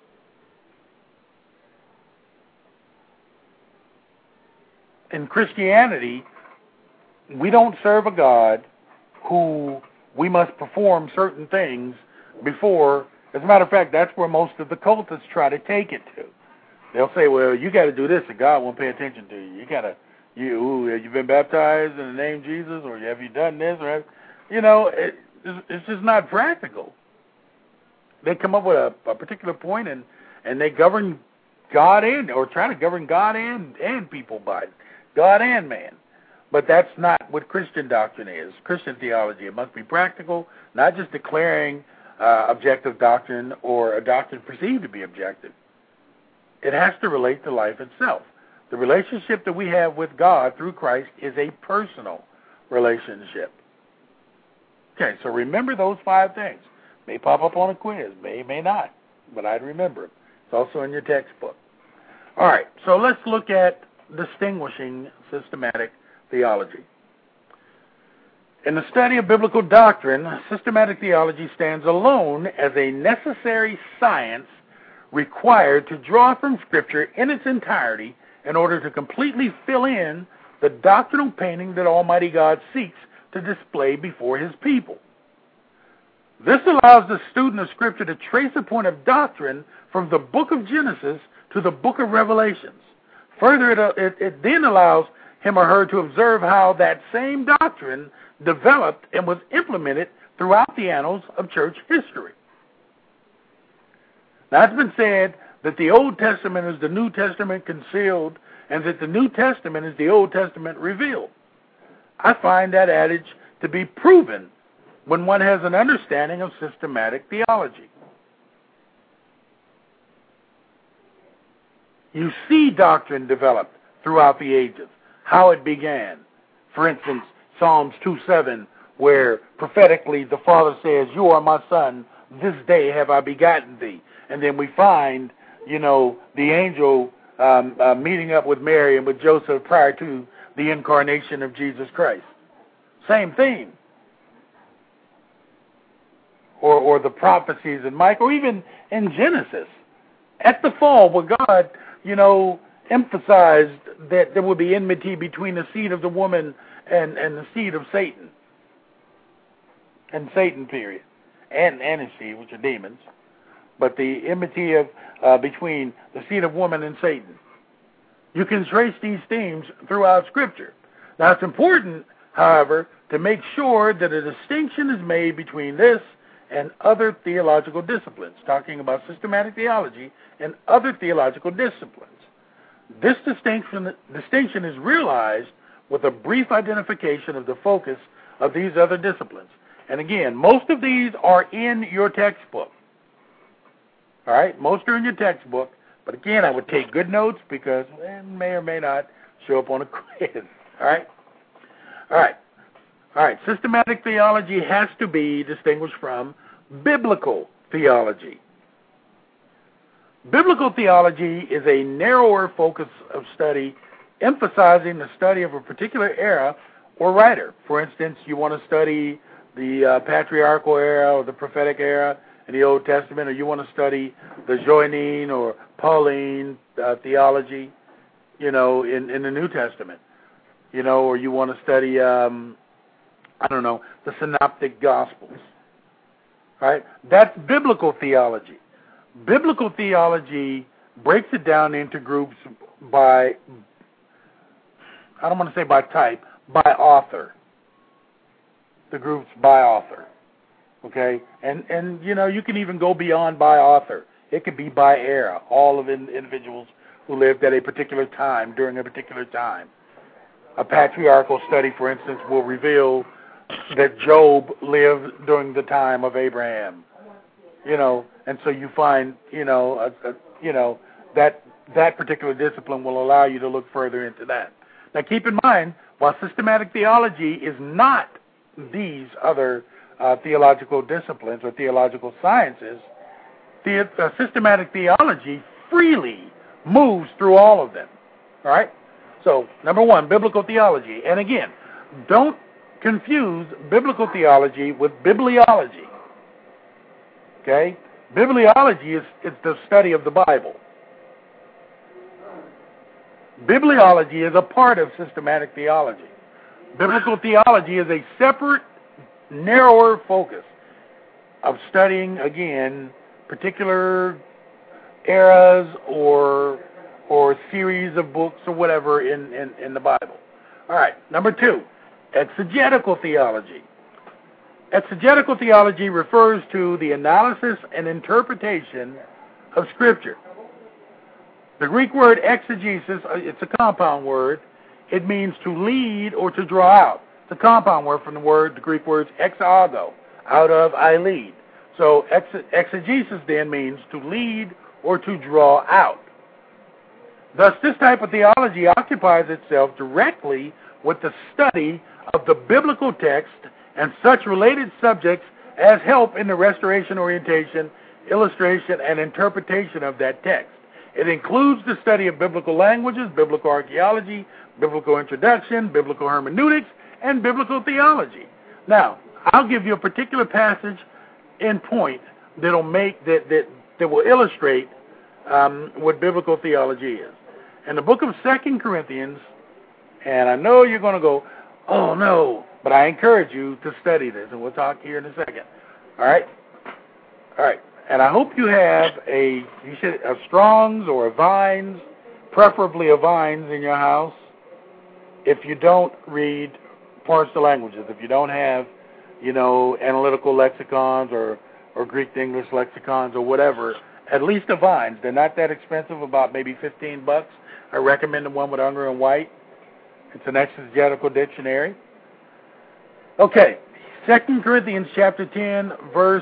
[SPEAKER 2] In Christianity, we don't serve a God who we must perform certain things before. As a matter of fact, that's where most of the cultists try to take it to. They'll say, well, you got to do this and God won't pay attention to you. You got to, you, ooh, have you been baptized in the name of Jesus, or have you done this? Or have, you know, it, it's just not practical. They come up with a, a particular point and, and they govern God and, or try to govern God and, and people by it. God and man. But that's not what Christian doctrine is. Christian theology, it must be practical, not just declaring uh, objective doctrine or a doctrine perceived to be objective. It has to relate to life itself. The relationship that we have with God through Christ is a personal relationship. Okay, so remember those five things. May pop up on a quiz, may, may not, but I'd remember it. It's also in your textbook. All right, so let's look at distinguishing systematic theology. In the study of biblical doctrine, systematic theology stands alone as a necessary science required to draw from Scripture in its entirety in order to completely fill in the doctrinal painting that Almighty God seeks to display before His people. This allows the student of Scripture to trace a point of doctrine from the book of Genesis to the book of Revelations. Further, it, it, it then allows him or her to observe how that same doctrine developed and was implemented throughout the annals of church history. Now, it's been said that the Old Testament is the New Testament concealed and that the New Testament is the Old Testament revealed. I find that adage to be proven when one has an understanding of systematic theology. You see doctrine developed throughout the ages, how it began. For instance, Psalms two seven, where prophetically the Father says, "You are my Son, this day have I begotten thee." And then we find, you know, the angel um, uh, meeting up with Mary and with Joseph prior to the incarnation of Jesus Christ. Same theme. Or, or the prophecies in Micah, or even in Genesis. At the fall, where God, you know, emphasized that there would be enmity between the seed of the woman and, and the seed of Satan. And Satan, period. And, and his seed, which are demons. But the enmity of uh, between the seed of woman and Satan. You can trace these themes throughout Scripture. Now, it's important, however, to make sure that a distinction is made between this and other theological disciplines, talking about systematic theology and other theological disciplines. This distinction, distinction is realized with a brief identification of the focus of these other disciplines. And again, most of these are in your textbook. All right, most are in your textbook, but again, I would take good notes because it may or may not show up on a quiz. All right? All right. All right, systematic theology has to be distinguished from biblical theology. Biblical theology is a narrower focus of study, emphasizing the study of a particular era or writer. For instance, you want to study the uh, patriarchal era or the prophetic era in the Old Testament, or you want to study the Johannine or Pauline uh, theology, you know, in, in the New Testament, you know, or you want to study, um, I don't know, the Synoptic Gospels. All right? That's biblical theology. Biblical theology breaks it down into groups by, I don't want to say by type, by author. The groups by author. Okay? And, and you know, you can even go beyond by author. It could be by era, all of the individuals who lived at a particular time, during a particular time. A patriarchal study, for instance, will reveal that Job lived during the time of Abraham. You know, and so you find, you know, a, a, you know that that particular discipline will allow you to look further into that. Now, keep in mind, while systematic theology is not these other uh, theological disciplines or theological sciences, the uh, systematic theology freely moves through all of them. All right? So, number one, biblical theology. And again, don't confuse biblical theology with bibliology. Okay? Bibliology is, is the study of the Bible. Bibliology is a part of systematic theology. Biblical theology is a separate, narrower focus of studying, again, particular eras or or series of books or whatever in, in, in the Bible. All right, number two, exegetical theology. Exegetical theology refers to the analysis and interpretation of Scripture. The Greek word exegesis, it's a compound word. It means to lead or to draw out. It's a compound word from the word, the Greek words exago, out of, I lead. So ex- exegesis then means to lead or to draw out. Thus, this type of theology occupies itself directly with the study of the biblical text and such related subjects as help in the restoration, orientation, illustration, and interpretation of that text. It includes the study of biblical languages, biblical archaeology, biblical introduction, biblical hermeneutics, and biblical theology. Now, I'll give you a particular passage in point that'll make that that, that will illustrate um, what biblical theology is. In the book of Second Corinthians, and I know you're going to go, oh no, but I encourage you to study this, and we'll talk here in a second. All right? All right. And I hope you have a, you should, a Strong's or a Vines, preferably a Vines in your house. If you don't read parts of the languages, if you don't have, you know, analytical lexicons or, or Greek to English lexicons or whatever, at least the Vines. They're not that expensive, about maybe fifteen bucks. I recommend the one with Unger and White. It's an exegetical dictionary. Okay, Second Corinthians chapter ten, verse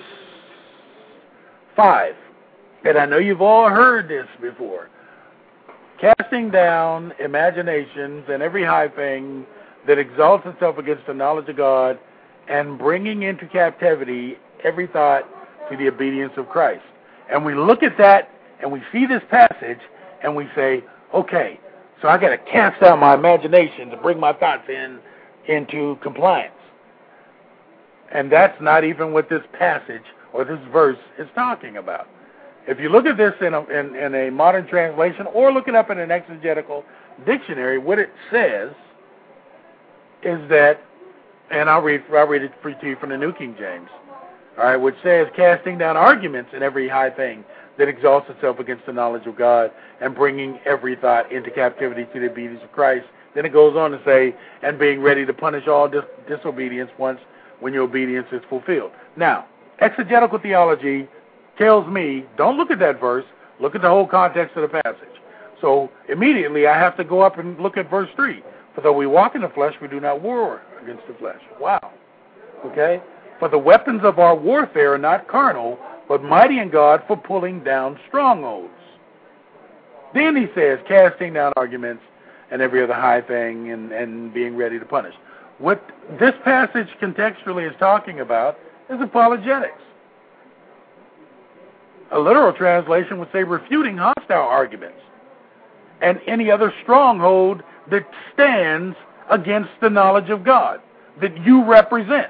[SPEAKER 2] five. And I know you've all heard this before. Casting down imaginations and every high thing that exalts itself against the knowledge of God, and bringing into captivity every thought to the obedience of Christ. And we look at that, and we see this passage, and we say, okay, so I got to cast down my imagination to bring my thoughts in into compliance. And that's not even what this passage or this verse is talking about. If you look at this in a, in, in a modern translation, or look it up in an exegetical dictionary, what it says is that, and I'll read, I'll read it for you from the New King James, all right, which says, casting down arguments in every high thing that exalts itself against the knowledge of God, and bringing every thought into captivity to the obedience of Christ. Then it goes on to say, and being ready to punish all dis- disobedience once when your obedience is fulfilled. Now, exegetical theology tells me, don't look at that verse, look at the whole context of the passage. So immediately I have to go up and look at verse three. For though we walk in the flesh, we do not war against the flesh. Wow. Okay? For the weapons of our warfare are not carnal, but mighty in God for pulling down strongholds. Then he says, casting down arguments and every other high thing, and, and being ready to punish. What this passage contextually is talking about is apologetics. A literal translation would say refuting hostile arguments and any other stronghold that stands against the knowledge of God that you represent.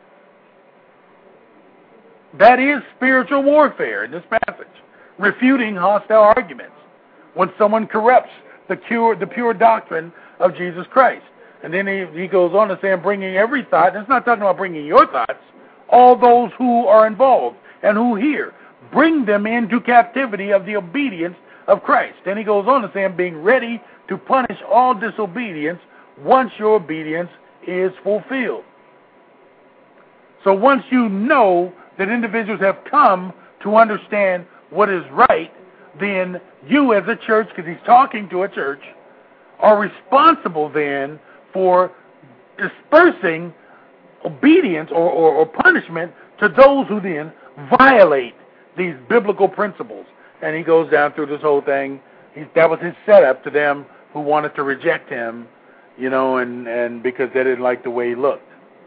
[SPEAKER 2] That is spiritual warfare in this passage, refuting hostile arguments when someone corrupts the pure, the pure doctrine of Jesus Christ. And then he, he goes on to say, I'm bringing every thought, and it's not talking about bringing your thoughts, all those who are involved and who hear, bring them into captivity of the obedience of Christ. Then he goes on to say, I'm being ready to punish all disobedience once your obedience is fulfilled. So once you know that individuals have come to understand what is right, then you as a church, because he's talking to a church, are responsible then for dispersing obedience or, or, or punishment to those who then violate these biblical principles. And he goes down through this whole thing. He, that was his setup to them who wanted to reject him, you know, and, and because they didn't like the way he looked.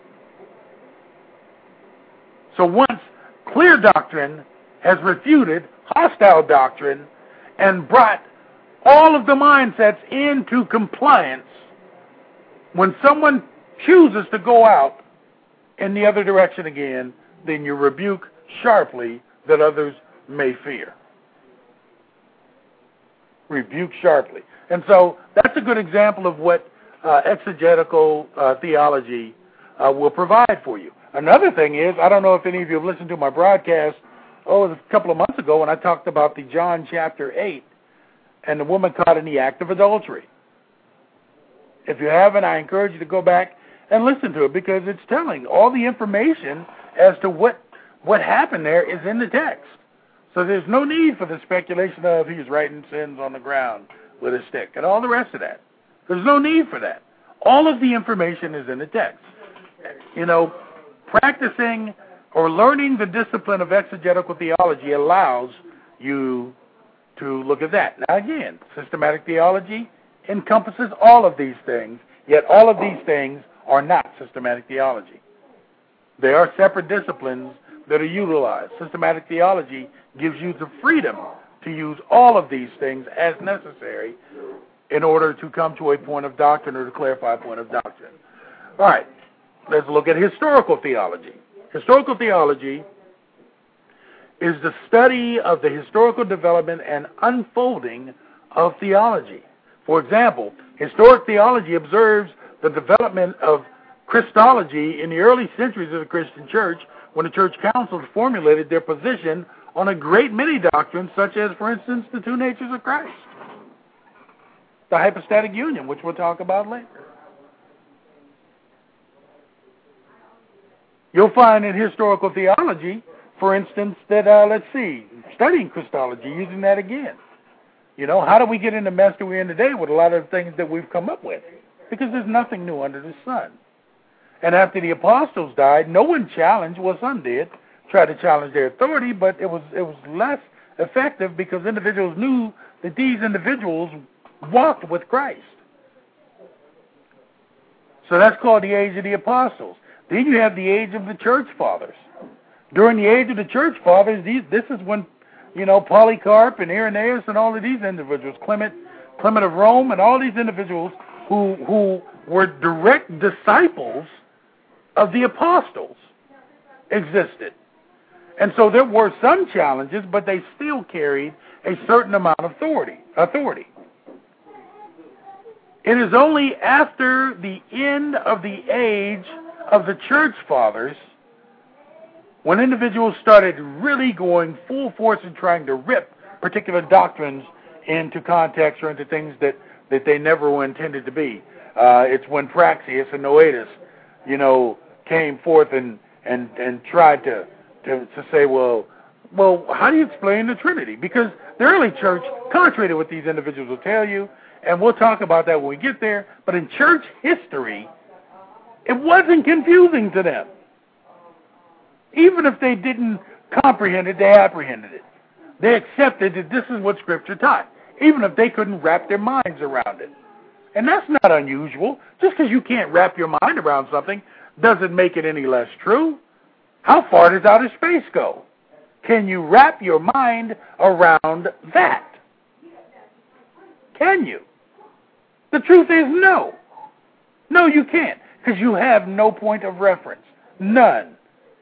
[SPEAKER 2] So once clear doctrine has refuted hostile doctrine and brought all of the mindsets into compliance, when someone chooses to go out in the other direction again, then you rebuke sharply that others may fear. Rebuke sharply. And so that's a good example of what uh, exegetical uh, theology uh, will provide for you. Another thing is, I don't know if any of you have listened to my broadcast, oh, it was a couple of months ago when I talked about the John chapter eight and the woman caught in the act of adultery. If you haven't, I encourage you to go back and listen to it, because it's telling all the information as to what what happened there is in the text. So there's no need for the speculation of he's writing sins on the ground with a stick and all the rest of that. There's no need for that. All of the information is in the text. You know, practicing or learning the discipline of exegetical theology allows you to look at that. Now again, systematic theology encompasses all of these things, yet all of these things are not systematic theology. They are separate disciplines that are utilized. Systematic theology gives you the freedom to use all of these things as necessary in order to come to a point of doctrine or to clarify a point of doctrine. All right, let's look at historical theology. Historical theology is the study of the historical development and unfolding of theology. For example, historic theology observes the development of Christology in the early centuries of the Christian church, when the church councils formulated their position on a great many doctrines, such as, for instance, the two natures of Christ, the hypostatic union, which we'll talk about later. You'll find in historical theology, for instance, that, uh, let's see, studying Christology, using that again. You know, how do we get in the mess that we're in today with a lot of the things that we've come up with? Because there's nothing new under the sun. And after the apostles died, no one challenged, well, some did, tried to challenge their authority, but it was it was less effective because individuals knew that these individuals walked with Christ. So that's called the age of the apostles. Then you have the age of the church fathers. During the age of the church fathers, these, this is when, you know, Polycarp and Irenaeus and all of these individuals, Clement, Clement of Rome, and all these individuals who who were direct disciples of the apostles existed. And so there were some challenges, but they still carried a certain amount of authority. authority. It is only after the end of the age of the church fathers when individuals started really going full force and trying to rip particular doctrines into context or into things that, that they never were intended to be. Uh, it's when Praxeas and Noetus, you know, came forth and, and, and tried to, to, to say, well, well, how do you explain the Trinity? Because the early church, contrary to what these individuals will tell you, and we'll talk about that when we get there, but in church history, it wasn't confusing to them. Even if they didn't comprehend it, they apprehended it. They accepted that this is what Scripture taught, even if they couldn't wrap their minds around it. And that's not unusual. Just because you can't wrap your mind around something doesn't make it any less true. How far does outer space go? Can you wrap your mind around that? Can you? The truth is no. No, you can't, because you have no point of reference. None.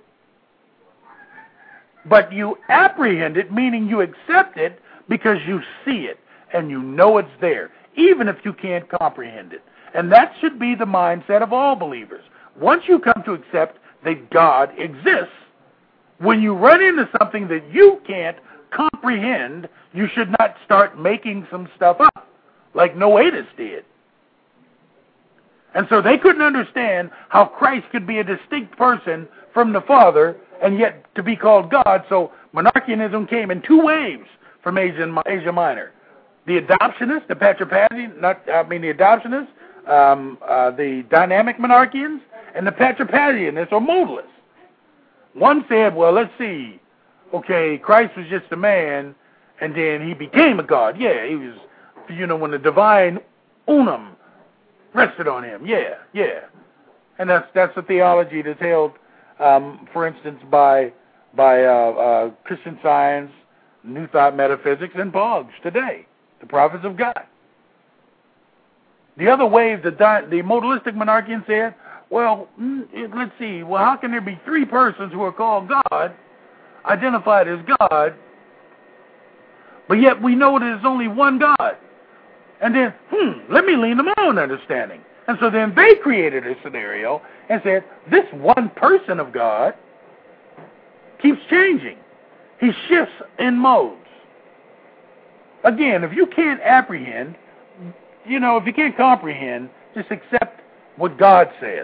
[SPEAKER 2] But you apprehend it, meaning you accept it because you see it and you know it's there, even if you can't comprehend it. And that should be the mindset of all believers. Once you come to accept that God exists, when you run into something that you can't comprehend, you should not start making some stuff up, like Noetus did. And so they couldn't understand how Christ could be a distinct person from the Father and yet to be called God. So monarchianism came in two waves from Asia, Asia Minor. The adoptionists, the Patripassians, not I mean the adoptionists, um, uh, the dynamic monarchians, and the Patripassianists or modalists. One said, well, let's see, okay, Christ was just a man, and then he became a God. Yeah, he was, you know, when the divine unum rested on him. Yeah, yeah. And that's that's a theology that's held, um, for instance, by by uh, uh, Christian Science, New Thought Metaphysics, and Boggs today, the prophets of God. The other wave, the, di- the modalistic monarchian said, well, let's see, well, how can there be three persons who are called God, identified as God, but yet we know that there's only one God? And then, hmm, let me lean on my own understanding. And so then they created a scenario and said, this one person of God keeps changing. He shifts in modes. Again, if you can't apprehend, you know, if you can't comprehend, just accept what God says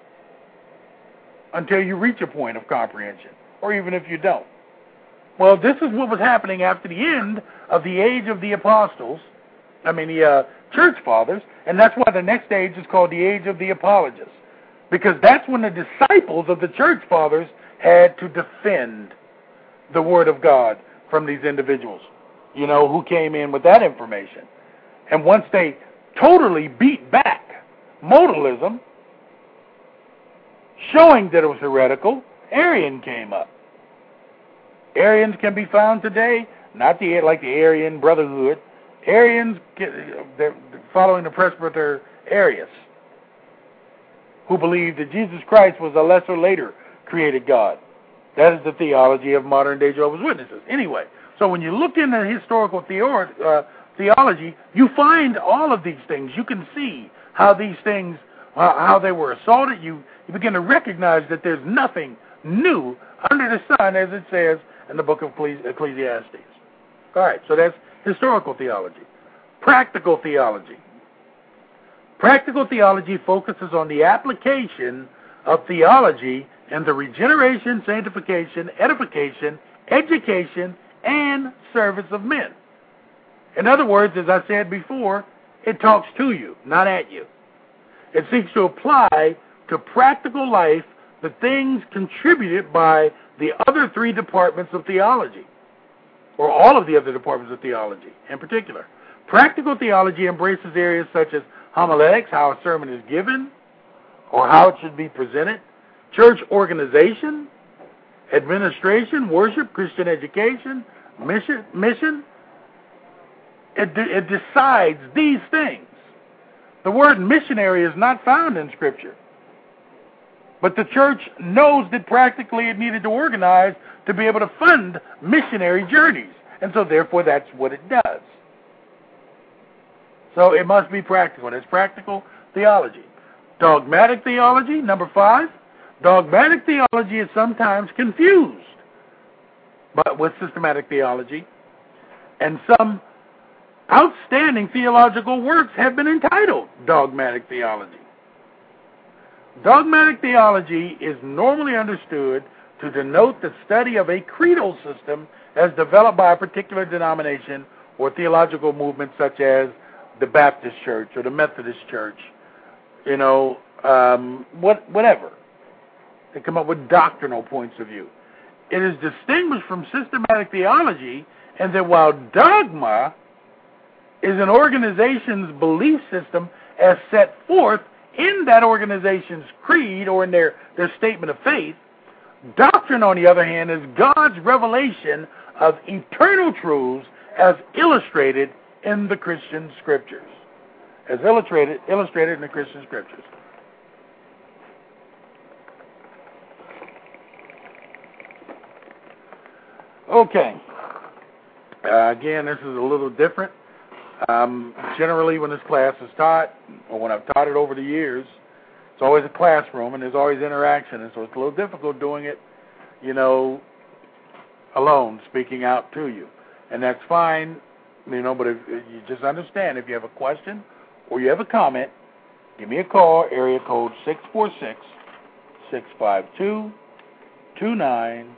[SPEAKER 2] until you reach a point of comprehension, or even if you don't. Well, this is what was happening after the end of the age of the apostles, I mean the uh, church fathers, and that's why the next age is called the age of the apologists, because that's when the disciples of the church fathers had to defend the Word of God from these individuals, you know, who came in with that information. And once they totally beat back modalism, showing that it was heretical, Arian came up. Arians can be found today, not the like the Arian Brotherhood. Arians, they're following the presbyter Arius, who believed that Jesus Christ was a lesser, later created God. That is the theology of modern-day Jehovah's Witnesses. Anyway, so when you look into historical theor- uh, theology, you find all of these things. You can see how these things, uh, how they were assaulted. You You begin to recognize that there's nothing new under the sun, as it says in the book of Ecclesiastes. All right, so that's historical theology. Practical theology. Practical theology focuses on the application of theology in the regeneration, sanctification, edification, education, and service of men. In other words, as I said before, it talks to you, not at you. It seeks to apply to practical life the things contributed by the other three departments of theology, or all of the other departments of theology in particular. Practical theology embraces areas such as homiletics, how a sermon is given, or how it should be presented, church organization, administration, worship, Christian education, mission. mission. It, de- it decides these things. The word missionary is not found in Scripture. But the church knows that practically it needed to organize to be able to fund missionary journeys. And so therefore that's what it does. So it must be practical. That's practical theology. Dogmatic theology, number five. Dogmatic theology is sometimes confused but with systematic theology. And some outstanding theological works have been entitled dogmatic theology. Dogmatic theology is normally understood to denote the study of a creedal system as developed by a particular denomination or theological movement such as the Baptist Church or the Methodist Church, you know, um, what, whatever. They come up with doctrinal points of view. It is distinguished from systematic theology in that while dogma is an organization's belief system as set forth in that organization's creed or in their, their statement of faith, doctrine, on the other hand, is God's revelation of eternal truths as illustrated in the Christian Scriptures. As illustrated, illustrated in the Christian Scriptures. Okay. Uh, again, this is a little different. Um, generally, when this class is taught, or when I've taught it over the years, it's always a classroom, and there's always interaction, and so it's a little difficult doing it, you know, alone, speaking out to you. And that's fine, you know, but if you just understand, if you have a question or you have a comment, give me a call, area code six four six, six five two, two nine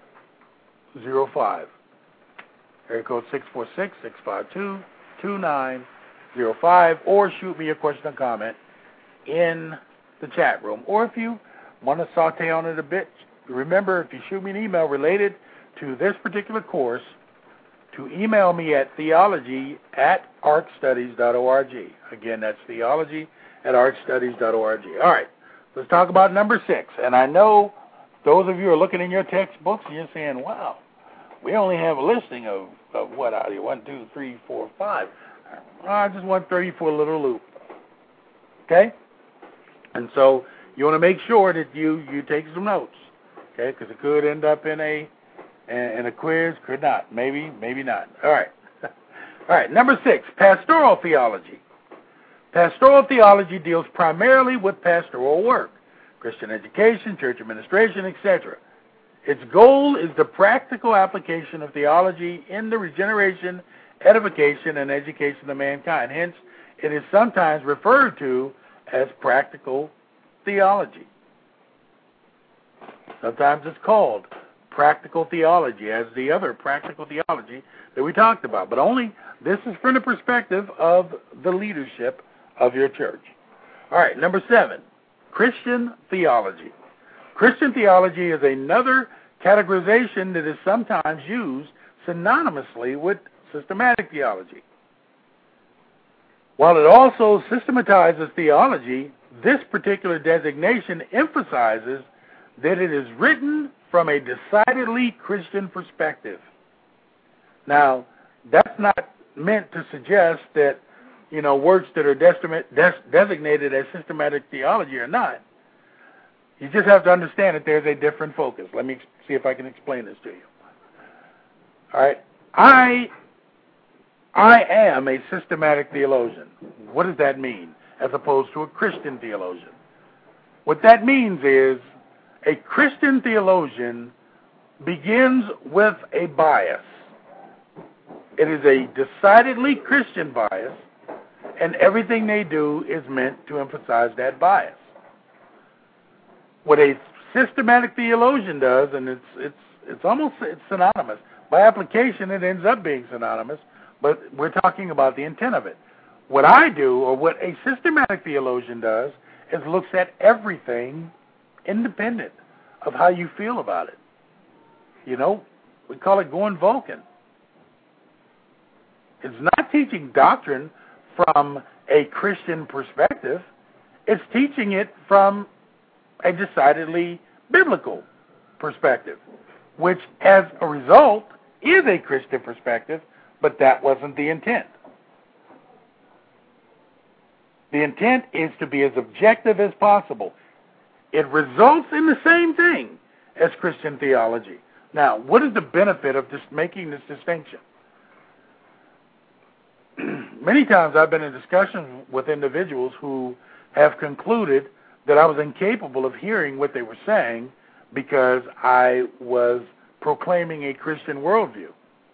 [SPEAKER 2] zero five. Area code six four six, six five two, two nine zero five, or shoot me a question or comment in the chat room. Or if you want to saute on it a bit, remember, if you shoot me an email related to this particular course, to email me at theology at arcstudies dot org. Again, that's theology at arcstudies dot org. All right, let's talk about number six. And I know those of you who are looking in your textbooks and you're saying, wow, we only have a listing of, of what out here? One, two, three, four, five. I just want thirty for a little loop. Okay? And so you want to make sure that you, you take some notes. Okay? Because it could end up in a in a quiz, could not. Maybe, maybe not. All right. All right, number six, pastoral theology. Pastoral theology deals primarily with pastoral work, Christian education, church administration, et cetera. Its goal is the practical application of theology in the regeneration, edification, and education of mankind. Hence, it is sometimes referred to as practical theology. Sometimes it's called practical theology, as the other practical theology that we talked about. But only this is from the perspective of the leadership of your church. All right, number seven, Christian theology. Christian theology is another categorization that is sometimes used synonymously with systematic theology. While it also systematizes theology, this particular designation emphasizes that it is written from a decidedly Christian perspective. Now, that's not meant to suggest that, you know, works that are des- designated as systematic theology are not. You just have to understand that there's a different focus. Let me see if I can explain this to you. All right. I, I am a systematic theologian. What does that mean, as opposed to a Christian theologian? What that means is a Christian theologian begins with a bias. It is a decidedly Christian bias, and everything they do is meant to emphasize that bias. What a systematic theologian does, and it's it's it's almost it's synonymous. By application, it ends up being synonymous, but we're talking about the intent of it. What I do, or what a systematic theologian does, is looks at everything independent of how you feel about it. You know, we call it going Vulcan. It's not teaching doctrine from a Christian perspective. It's teaching it from a decidedly biblical perspective, which as a result is a Christian perspective, but that wasn't the intent. The intent is to be as objective as possible. It results in the same thing as Christian theology. Now, what is the benefit of just making this distinction? Many times I've been in discussions with individuals who have concluded that I was incapable of hearing what they were saying because I was proclaiming a Christian worldview.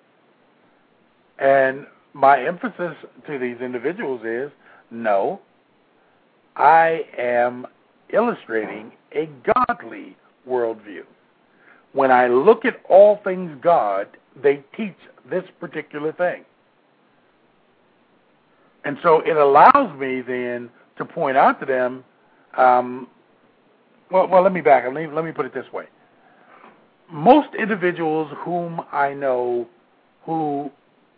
[SPEAKER 2] And my emphasis to these individuals is, no, I am illustrating a godly worldview. When I look at all things God, they teach this particular thing. And so it allows me then to point out to them, um, well, well, let me back up. Let me, let me put it this way. Most individuals whom I know who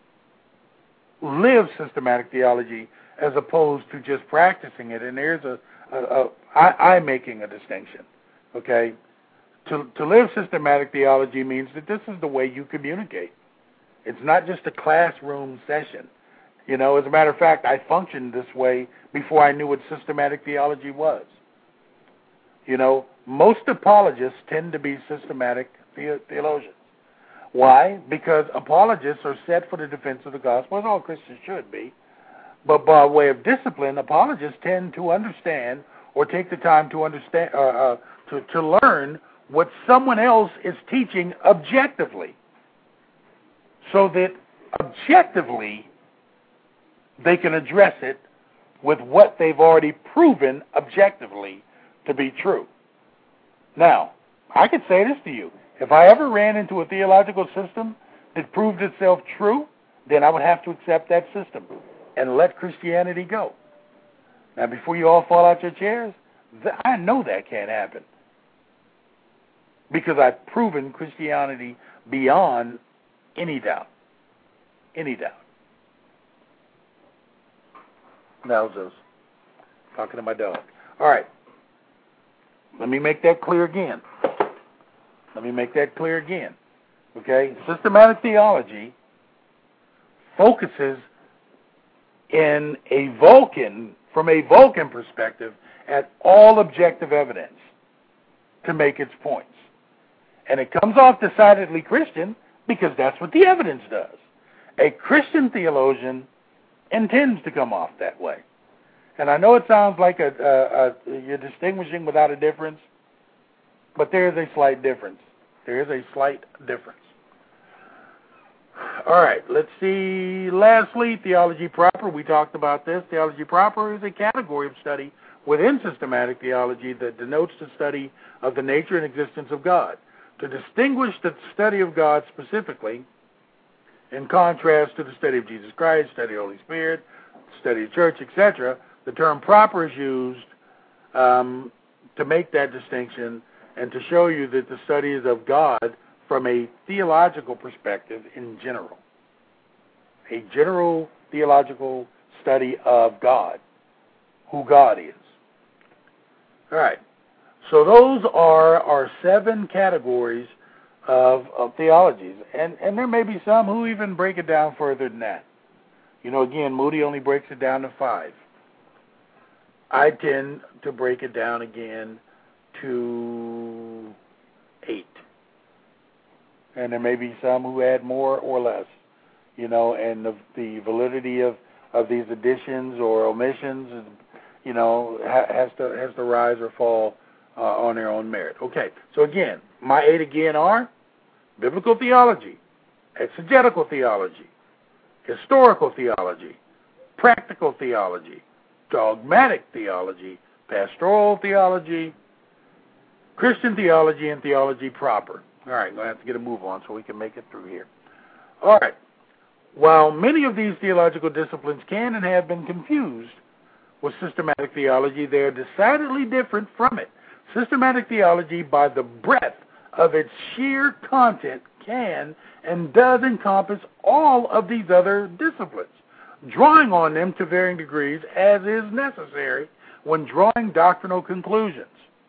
[SPEAKER 2] live systematic theology as opposed to just practicing it, and there's a, a, a I, I'm making a distinction, okay? To, to live systematic theology means that this is the way you communicate. It's not just a classroom session. You know, as a matter of fact, I functioned this way before I knew what systematic theology was. You know, most apologists tend to be systematic the- theologians. Why? Because apologists are set for the defense of the gospel, as all Christians should be. But by way of discipline, apologists tend to understand or take the time to understand, uh, uh, to, to learn what someone else is teaching objectively, so that objectively they can address it with what they've already proven objectively to be true. Now, I could say this to you. If I ever ran into a theological system that proved itself true, then I would have to accept that system and let Christianity go. Now, before you all fall out your chairs, th- I know that can't happen, because I've proven Christianity beyond any doubt. Any doubt. Now, just talking to my dog. All right. Let me make that clear again. Let me make that clear again. Okay? Systematic theology focuses in a Vulcan, from a Vulcan perspective, at all objective evidence to make its points. And it comes off decidedly Christian because that's what the evidence does. A Christian theologian intends to come off that way. And I know it sounds like a, a, a, you're distinguishing without a difference, but there is a slight difference. There is a slight difference. All right, let's see. Lastly, theology proper. We talked about this. Theology proper is a category of study within systematic theology that denotes the study of the nature and existence of God. To distinguish the study of God specifically, in contrast to the study of Jesus Christ, study of the Holy Spirit, study of church, et cetera, the term proper is used um, to make that distinction and to show you that the study is of God from a theological perspective in general. A general theological study of God, who God is. All right. So those are our seven categories of, of theologies. And, and there may be some who even break it down further than that. You know, again, Moody only breaks it down to five. I tend to break it down again to eight. And there may be some who add more or less, you know, and the, the validity of, of these additions or omissions, you know, ha, has to has to rise or fall uh, on their own merit. Okay, so again, my eight again are biblical theology, exegetical theology, historical theology, practical theology, dogmatic theology, pastoral theology, Christian theology, and theology proper. All right, I'm going to have to get a move on so we can make it through here. All right. While many of these theological disciplines can and have been confused with systematic theology, they are decidedly different from it. Systematic theology, by the breadth of its sheer content, can and does encompass all of these other disciplines, drawing on them to varying degrees as is necessary when drawing doctrinal conclusions,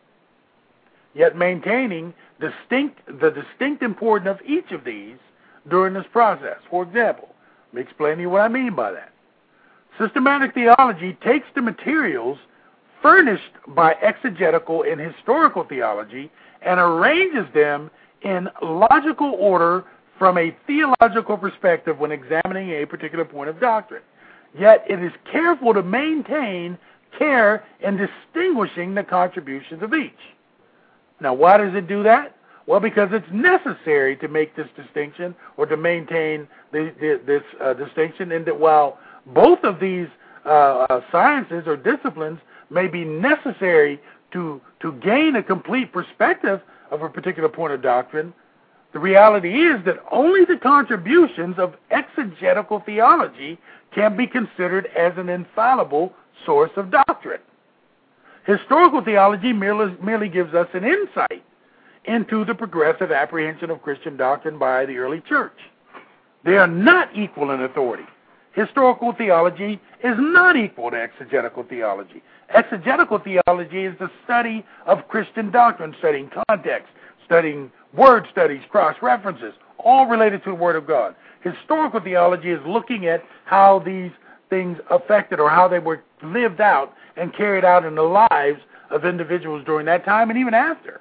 [SPEAKER 2] yet maintaining distinct, the distinct importance of each of these during this process. For example, let me explain to you what I mean by that. Systematic theology takes the materials furnished by exegetical and historical theology and arranges them in logical order from a theological perspective when examining a particular point of doctrine. Yet it is careful to maintain care in distinguishing the contributions of each. Now, why does it do that? Well, because it's necessary to make this distinction or to maintain the, the, this uh, distinction, in that while both of these uh, uh, sciences or disciplines may be necessary to, to gain a complete perspective of a particular point of doctrine, the reality is that only the contributions of exegetical theology can be considered as an infallible source of doctrine. Historical theology merely, merely gives us an insight into the progressive apprehension of Christian doctrine by the early church. They are not equal in authority. Historical theology is not equal to exegetical theology. Exegetical theology is the study of Christian doctrine, studying context, studying word studies, cross-references, all related to the Word of God. Historical theology is looking at how these things affected or how they were lived out and carried out in the lives of individuals during that time and even after.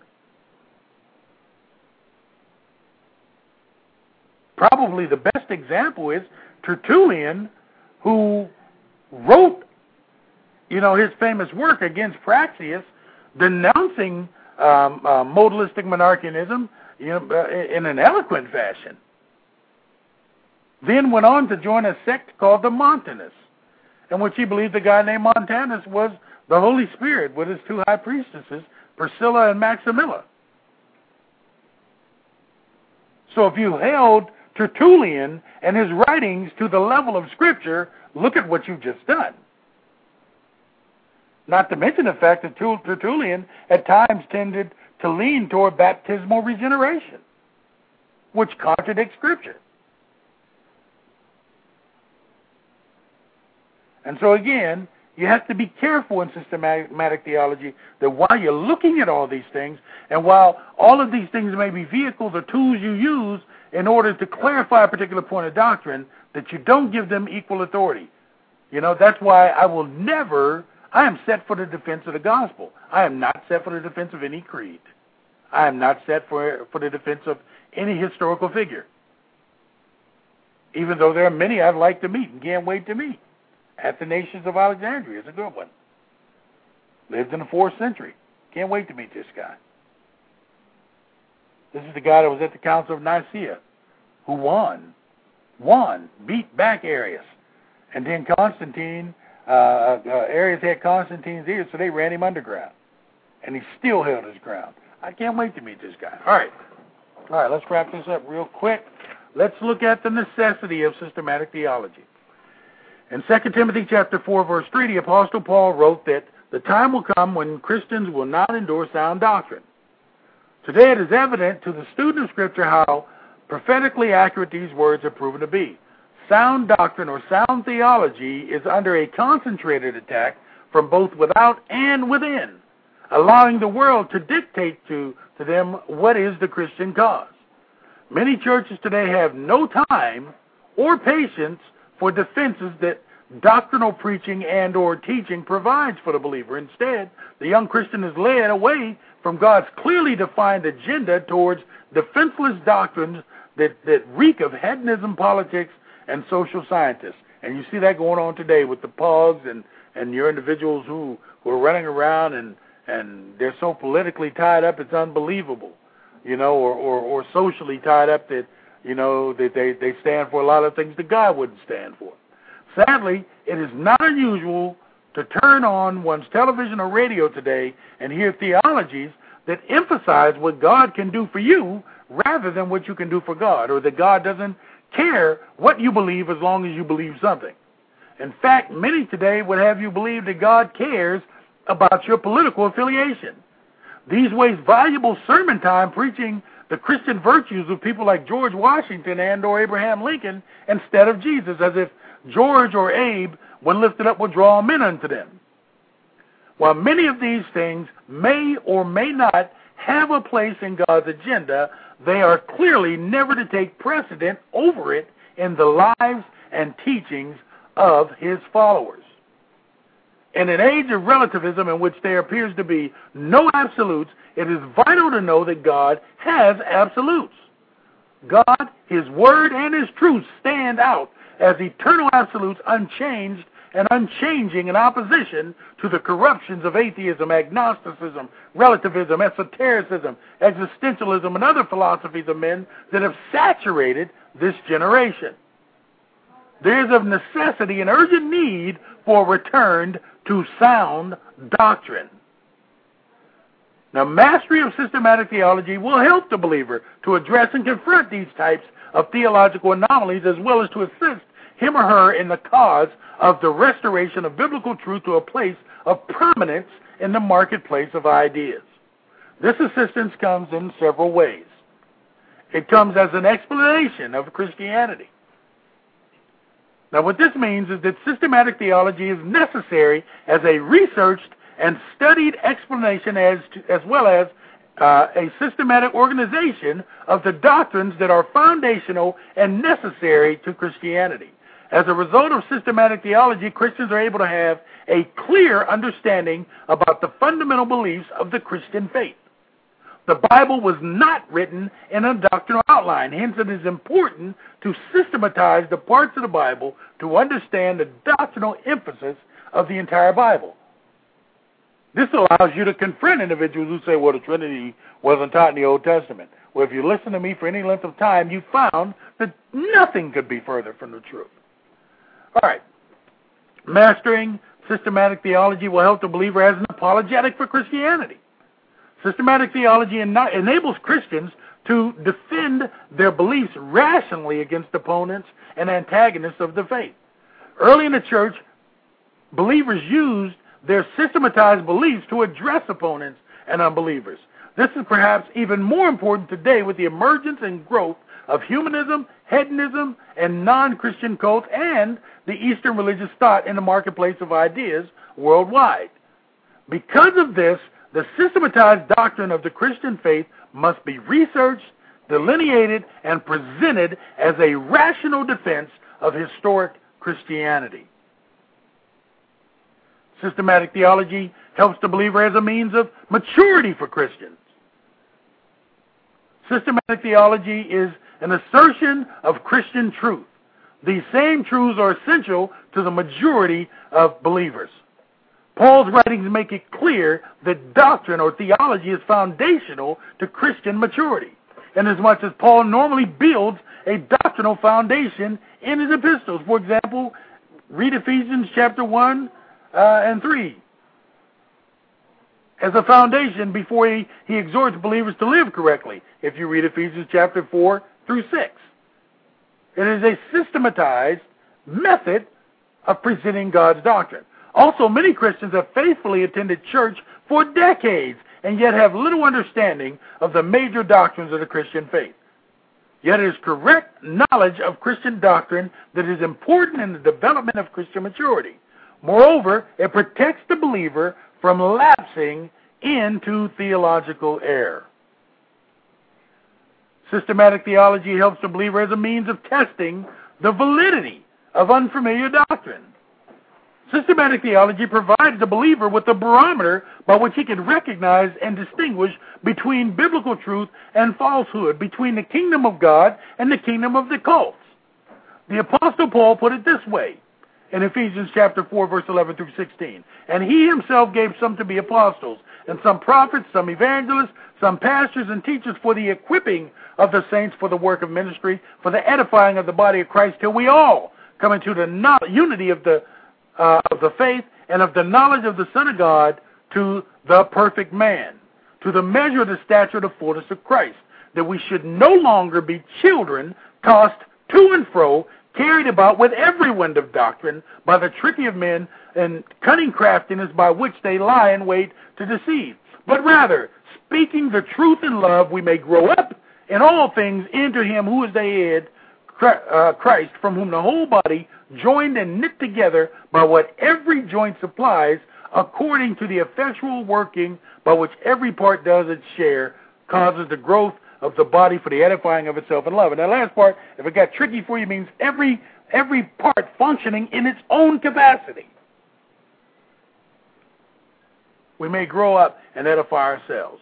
[SPEAKER 2] Probably the best example is Tertullian, who wrote, you know, his famous work against Praxeas, denouncing um, uh, modalistic monarchianism, you know, uh, in an eloquent fashion. Then went on to join a sect called the Montanists, in which he believed a guy named Montanus was the Holy Spirit with his two high priestesses, Priscilla and Maximilla. So if you held Tertullian and his writings to the level of Scripture, look at what you've just done. Not to mention the fact that Tertullian at times tended to lean toward baptismal regeneration, which contradicts Scripture. And so again, you have to be careful in systematic theology that while you're looking at all these things, and while all of these things may be vehicles or tools you use in order to clarify a particular point of doctrine, that you don't give them equal authority. You know, that's why I will never, I am set for the defense of the gospel. I am not set for the defense of any creed. I am not set for, for the defense of any historical figure. Even though there are many I'd like to meet and can't wait to meet. Athanasius of Alexandria is a good one. Lived in the fourth century. Can't wait to meet this guy. This is the guy that was at the Council of Nicaea, who won, won, beat back Arius. And then Constantine, uh, uh, Arius had Constantine's ears, so they ran him underground. And he still held his ground. I can't wait to meet this guy. All right. All right, let's wrap this up real quick. Let's look at the necessity of systematic theology. In Second Timothy chapter four, verse three, the Apostle Paul wrote that the time will come when Christians will not endure sound doctrine. Today it is evident to the student of Scripture how prophetically accurate these words have proven to be. Sound doctrine or sound theology is under a concentrated attack from both without and within, allowing the world to dictate to, to them what is the Christian cause. Many churches today have no time or patience for defenses that doctrinal preaching and or teaching provides for the believer. Instead, the young Christian is led away from God's clearly defined agenda towards defenseless doctrines that, that reek of hedonism, politics, and social scientists. And you see that going on today with the pugs and, and your individuals who, who are running around and, and they're so politically tied up it's unbelievable, you know, or, or, or socially tied up that, you know, that they, they stand for a lot of things that God wouldn't stand for. Sadly, it is not unusual to turn on one's television or radio today and hear theologies that emphasize what God can do for you rather than what you can do for God, or that God doesn't care what you believe as long as you believe something. In fact, many today would have you believe that God cares about your political affiliation. These waste valuable sermon time preaching the Christian virtues of people like George Washington and or Abraham Lincoln instead of Jesus, as if George or Abe, when lifted up, will draw men unto them. While many of these things may or may not have a place in God's agenda, they are clearly never to take precedent over it in the lives and teachings of his followers. In an age of relativism in which there appears to be no absolutes, it is vital to know that God has absolutes. God, his word, and his truth stand out as eternal absolutes, unchanged and unchanging, in opposition to the corruptions of atheism, agnosticism, relativism, esotericism, existentialism, and other philosophies of men that have saturated this generation. There is of necessity an urgent need for a return to sound doctrine. Now, mastery of systematic theology will help the believer to address and confront these types of theological anomalies, as well as to assist him or her in the cause of the restoration of biblical truth to a place of prominence in the marketplace of ideas. This assistance comes in several ways. It comes as an explanation of Christianity. Now, what this means is that systematic theology is necessary as a researched and studied explanation, as to, as well as uh, a systematic organization of the doctrines that are foundational and necessary to Christianity. As a result of systematic theology, Christians are able to have a clear understanding about the fundamental beliefs of the Christian faith. The Bible was not written in a doctrinal outline. Hence, it is important to systematize the parts of the Bible to understand the doctrinal emphasis of the entire Bible. This allows you to confront individuals who say, well, the Trinity wasn't taught in the Old Testament. Well, if you listen to me for any length of time, you found that nothing could be further from the truth. All right. Mastering systematic theology will help the believer as an apologetic for Christianity. Systematic theology en- enables Christians to defend their beliefs rationally against opponents and antagonists of the faith. Early in the church, believers used their systematized beliefs to address opponents and unbelievers. This is perhaps even more important today with the emergence and growth of humanism, hedonism, and non-Christian cults, and the Eastern religious thought in the marketplace of ideas worldwide. Because of this, the systematized doctrine of the Christian faith must be researched, delineated, and presented as a rational defense of historic Christianity. Systematic theology helps the believer as a means of maturity for Christians. Systematic theology is an assertion of Christian truth. These same truths are essential to the majority of believers. Paul's writings make it clear that doctrine or theology is foundational to Christian maturity, inasmuch as Paul normally builds a doctrinal foundation in his epistles. For example, read Ephesians chapter one uh, and three as a foundation before he, he exhorts believers to live correctly, if you read Ephesians chapter four through six. It is a systematized method of presenting God's doctrine. Also, many Christians have faithfully attended church for decades and yet have little understanding of the major doctrines of the Christian faith. Yet it is correct knowledge of Christian doctrine that is important in the development of Christian maturity. Moreover, it protects the believer from lapsing into theological error. Systematic theology helps the believer as a means of testing the validity of unfamiliar doctrine. Systematic theology provides the believer with a barometer by which he can recognize and distinguish between biblical truth and falsehood, between the kingdom of God and the kingdom of the cults. The Apostle Paul put it this way: in Ephesians chapter four, verse eleven through sixteen. And he himself gave some to be apostles, and some prophets, some evangelists, some pastors and teachers for the equipping of the saints for the work of ministry, for the edifying of the body of Christ, till we all come into the no- unity of the uh, of the faith and of the knowledge of the Son of God, to the perfect man, to the measure of the stature of the fullness of Christ, that we should no longer be children tossed to and fro, carried about with every wind of doctrine, by the trickery of men and cunning craftiness by which they lie in wait to deceive. But rather, speaking the truth in love, we may grow up in all things into him who is the head, Christ, from whom the whole body, joined and knit together by what every joint supplies, according to the effectual working by which every part does its share, causes the growth of the body for the edifying of itself in love. And that last part, if it got tricky for you, means every every part functioning in its own capacity. We may grow up and edify ourselves.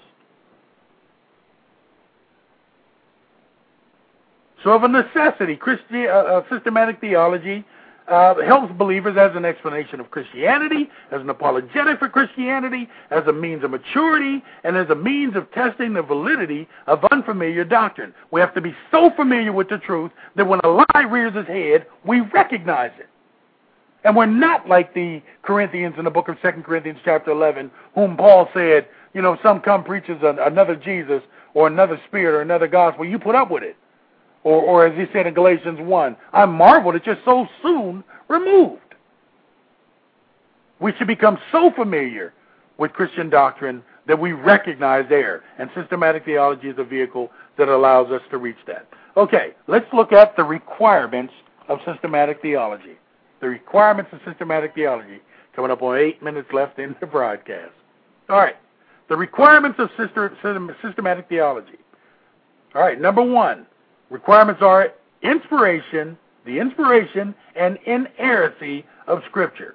[SPEAKER 2] So of a necessity, Christi- uh, uh, systematic theology uh, helps believers as an explanation of Christianity, as an apologetic for Christianity, as a means of maturity, and as a means of testing the validity of unfamiliar doctrine. We have to be so familiar with the truth that when a lie rears its head, we recognize it. And we're not like the Corinthians in the book of Second Corinthians chapter eleven, whom Paul said, you know, some come preaches another Jesus or another spirit or another gospel. You put up with it. Or, or as he said in Galatians one, I marveled at you're so soon removed. We should become so familiar with Christian doctrine that we recognize error. And systematic theology is a vehicle that allows us to reach that. Okay, let's look at the requirements of systematic theology. The requirements of systematic theology. Coming up on eight minutes left in the broadcast. All right, the requirements of systematic theology. All right, number one. Requirements are inspiration, the inspiration and inerrancy of Scripture.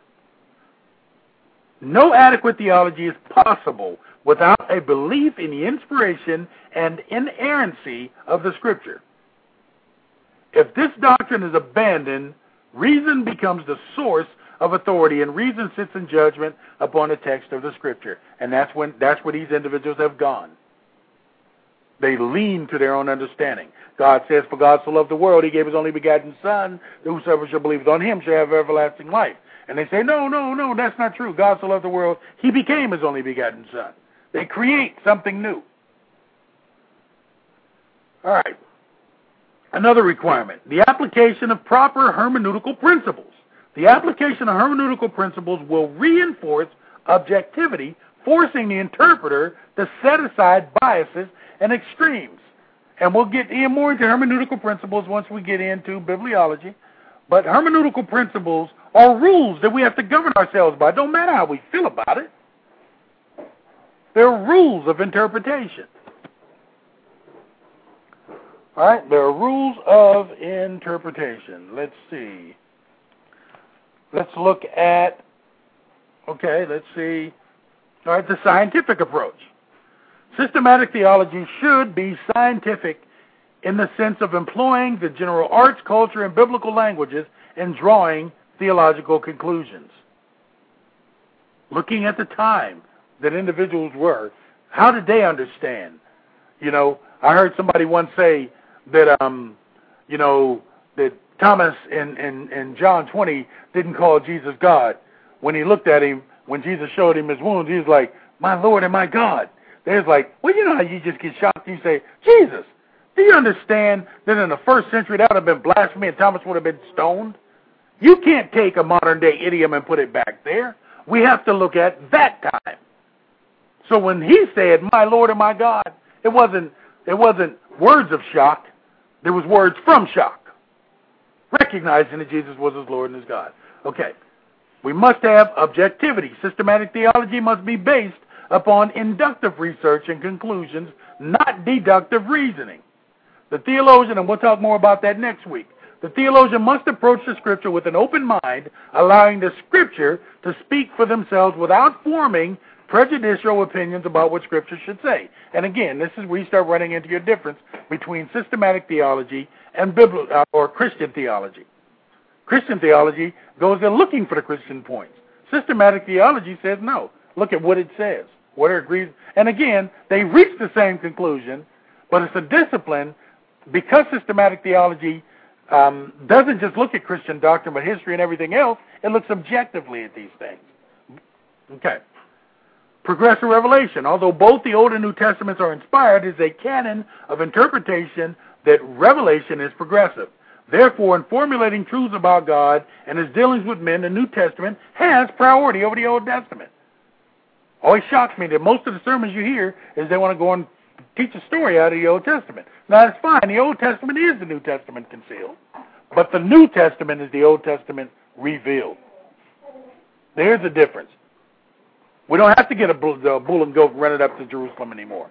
[SPEAKER 2] No adequate theology is possible without a belief in the inspiration and inerrancy of the Scripture. If this doctrine is abandoned, reason becomes the source of authority, and reason sits in judgment upon the text of the Scripture. And that's when that's where these individuals have gone. They lean to their own understanding. God says, for God so loved the world, he gave his only begotten Son, that whosoever shall believe on him shall have everlasting life. And they say, no, no, no, that's not true. God so loved the world, he became his only begotten Son. They create something new. All right. Another requirement, the application of proper hermeneutical principles. The application of hermeneutical principles will reinforce objectivity, forcing the interpreter to set aside biases and extremes. And we'll get in more into hermeneutical principles once we get into bibliology. But hermeneutical principles are rules that we have to govern ourselves by. Don't matter how we feel about it. They're rules of interpretation. All right, there are rules of interpretation. Let's see. Let's look at, okay, let's see. All right, the scientific approach. Systematic theology should be scientific in the sense of employing the general arts, culture, and biblical languages and drawing theological conclusions. Looking at the time that individuals were, how did they understand? You know, I heard somebody once say that, um, you know, that Thomas in, in, in John twenty didn't call Jesus God. When he looked at him, when Jesus showed him his wounds, he was like, my Lord and my God. There's like, well, you know how you just get shocked and you say, Jesus, do you understand that in the first century that would have been blasphemy and Thomas would have been stoned? You can't take a modern day idiom and put it back there. We have to look at that time. So when he said, my Lord and my God, it wasn't, it wasn't words of shock. There was words from shock, recognizing that Jesus was his Lord and his God. Okay. We must have objectivity. Systematic theology must be based upon inductive research and conclusions, not deductive reasoning. The theologian, and we'll talk more about that next week, the theologian must approach the Scripture with an open mind, allowing the Scripture to speak for themselves without forming prejudicial opinions about what Scripture should say. And again, this is where you start running into your difference between systematic theology and biblical uh, or Christian theology. Christian theology goes there looking for the Christian points. Systematic theology says no. Look at what it says, what it agrees. And again, they reach the same conclusion, but it's a discipline because systematic theology um, doesn't just look at Christian doctrine, but history and everything else. It looks objectively at these things. Okay. Progressive revelation. Although both the Old and New Testaments are inspired, it is a canon of interpretation that revelation is progressive. Therefore, in formulating truths about God and his dealings with men, the New Testament has priority over the Old Testament. Always shocks me that most of the sermons you hear is they want to go and teach a story out of the Old Testament. Now, that's fine. The Old Testament is the New Testament concealed. But the New Testament is the Old Testament revealed. There's a difference. We don't have to get a bull, a bull and goat and run it up to Jerusalem anymore.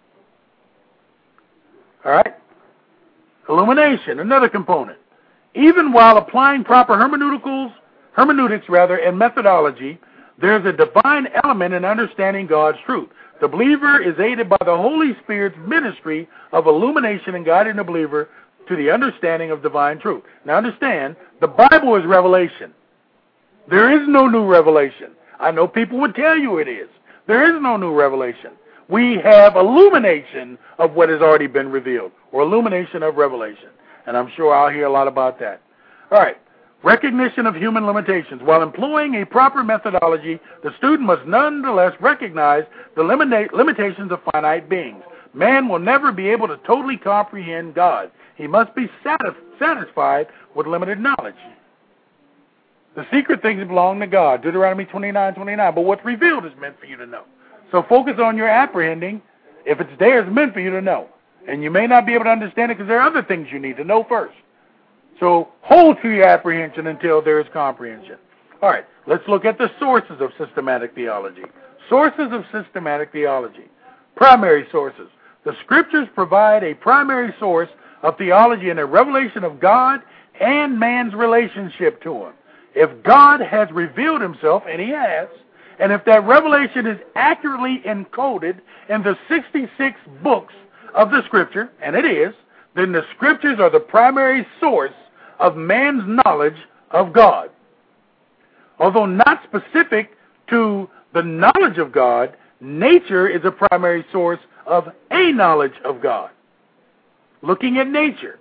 [SPEAKER 2] All right? Illumination, another component. Even while applying proper hermeneuticals, hermeneutics rather, and methodology, there's a divine element in understanding God's truth. The believer is aided by the Holy Spirit's ministry of illumination and guiding the believer to the understanding of divine truth. Now understand, the Bible is revelation. There is no new revelation. I know people would tell you it is. There is no new revelation. We have illumination of what has already been revealed, or illumination of revelation. And I'm sure I'll hear a lot about that. All right. Recognition of human limitations. While employing a proper methodology, the student must nonetheless recognize the limita- limitations of finite beings. Man will never be able to totally comprehend God. He must be satis- satisfied with limited knowledge. The secret things belong to God, Deuteronomy twenty-nine twenty-nine. But what's revealed is meant for you to know. So focus on your apprehending. If it's there, it's meant for you to know. And you may not be able to understand it because there are other things you need to know first. So hold to your apprehension until there is comprehension. All right, let's look at the sources of systematic theology. Sources of systematic theology. Primary sources. The Scriptures provide a primary source of theology in a revelation of God and man's relationship to him. If God has revealed himself, and he has, and if that revelation is accurately encoded in the sixty-six books of the Scripture, and it is, then the Scriptures are the primary source of man's knowledge of God. Although not specific to the knowledge of God, nature is a primary source of a knowledge of God. Looking at nature.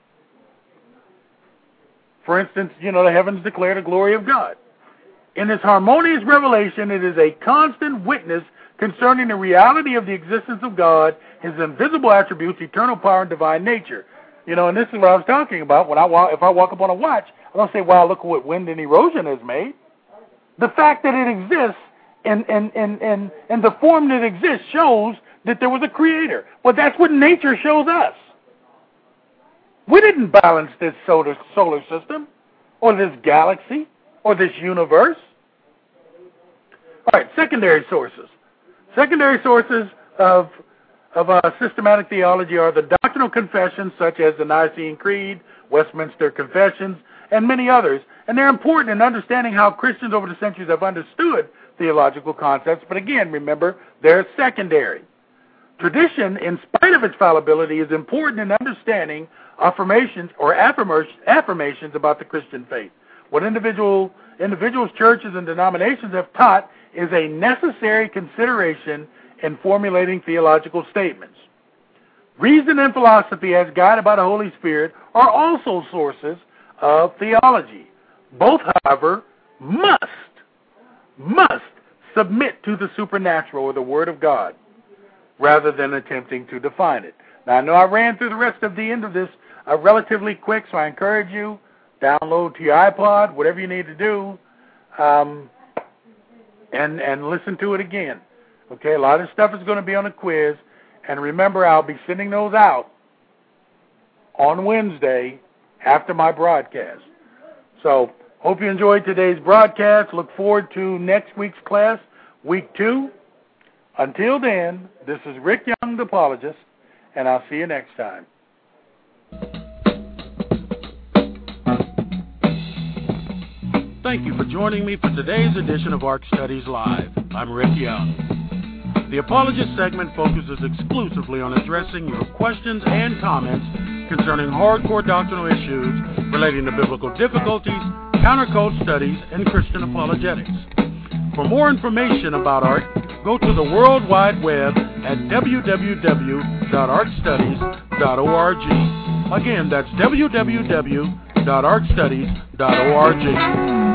[SPEAKER 2] For instance, you know, the heavens declare the glory of God. In this harmonious revelation, it is a constant witness concerning the reality of the existence of God, his invisible attributes, eternal power, and divine nature. You know, and this is what I was talking about. When I walk, if I walk up on a watch, I don't say, wow, look what wind and erosion has made. The fact that it exists in, in, in, in, in the form that it exists shows that there was a creator. Well, that's what nature shows us. We didn't balance this solar, solar system or this galaxy or this universe. All right, secondary sources. Secondary sources of of uh, systematic theology are the doctrinal confessions such as the Nicene Creed, Westminster Confessions, and many others. And they're important in understanding how Christians over the centuries have understood theological concepts. But again, remember, they're secondary. Tradition, in spite of its fallibility, is important in understanding affirmations or affirmations about the Christian faith. What individual individuals, churches, and denominations have taught is a necessary consideration in formulating theological statements. Reason and philosophy, as guided by the Holy Spirit, are also sources of theology. Both, however, must, must submit to the supernatural or the Word of God, rather than attempting to define it. Now, I know I ran through the rest of the end of this uh, relatively quick, so I encourage you, download to your iPod, whatever you need to do, um, and, and listen to it again. Okay, a lot of stuff is going to be on a quiz, and remember, I'll be sending those out on Wednesday after my broadcast. So, hope you enjoyed today's broadcast. Look forward to next week's class, week two. Until then, this is Rick Young, the apologist, and I'll see you next time. Thank you for joining me for today's edition of Ark Studies Live. I'm Rick Young. The Apologist segment focuses exclusively on addressing your questions and comments concerning hardcore doctrinal issues relating to biblical difficulties, counter-cult studies, and Christian apologetics. For more information about ARC, go to the World Wide Web at w w w dot arc studies dot org. Again, that's w w w dot arc studies dot org.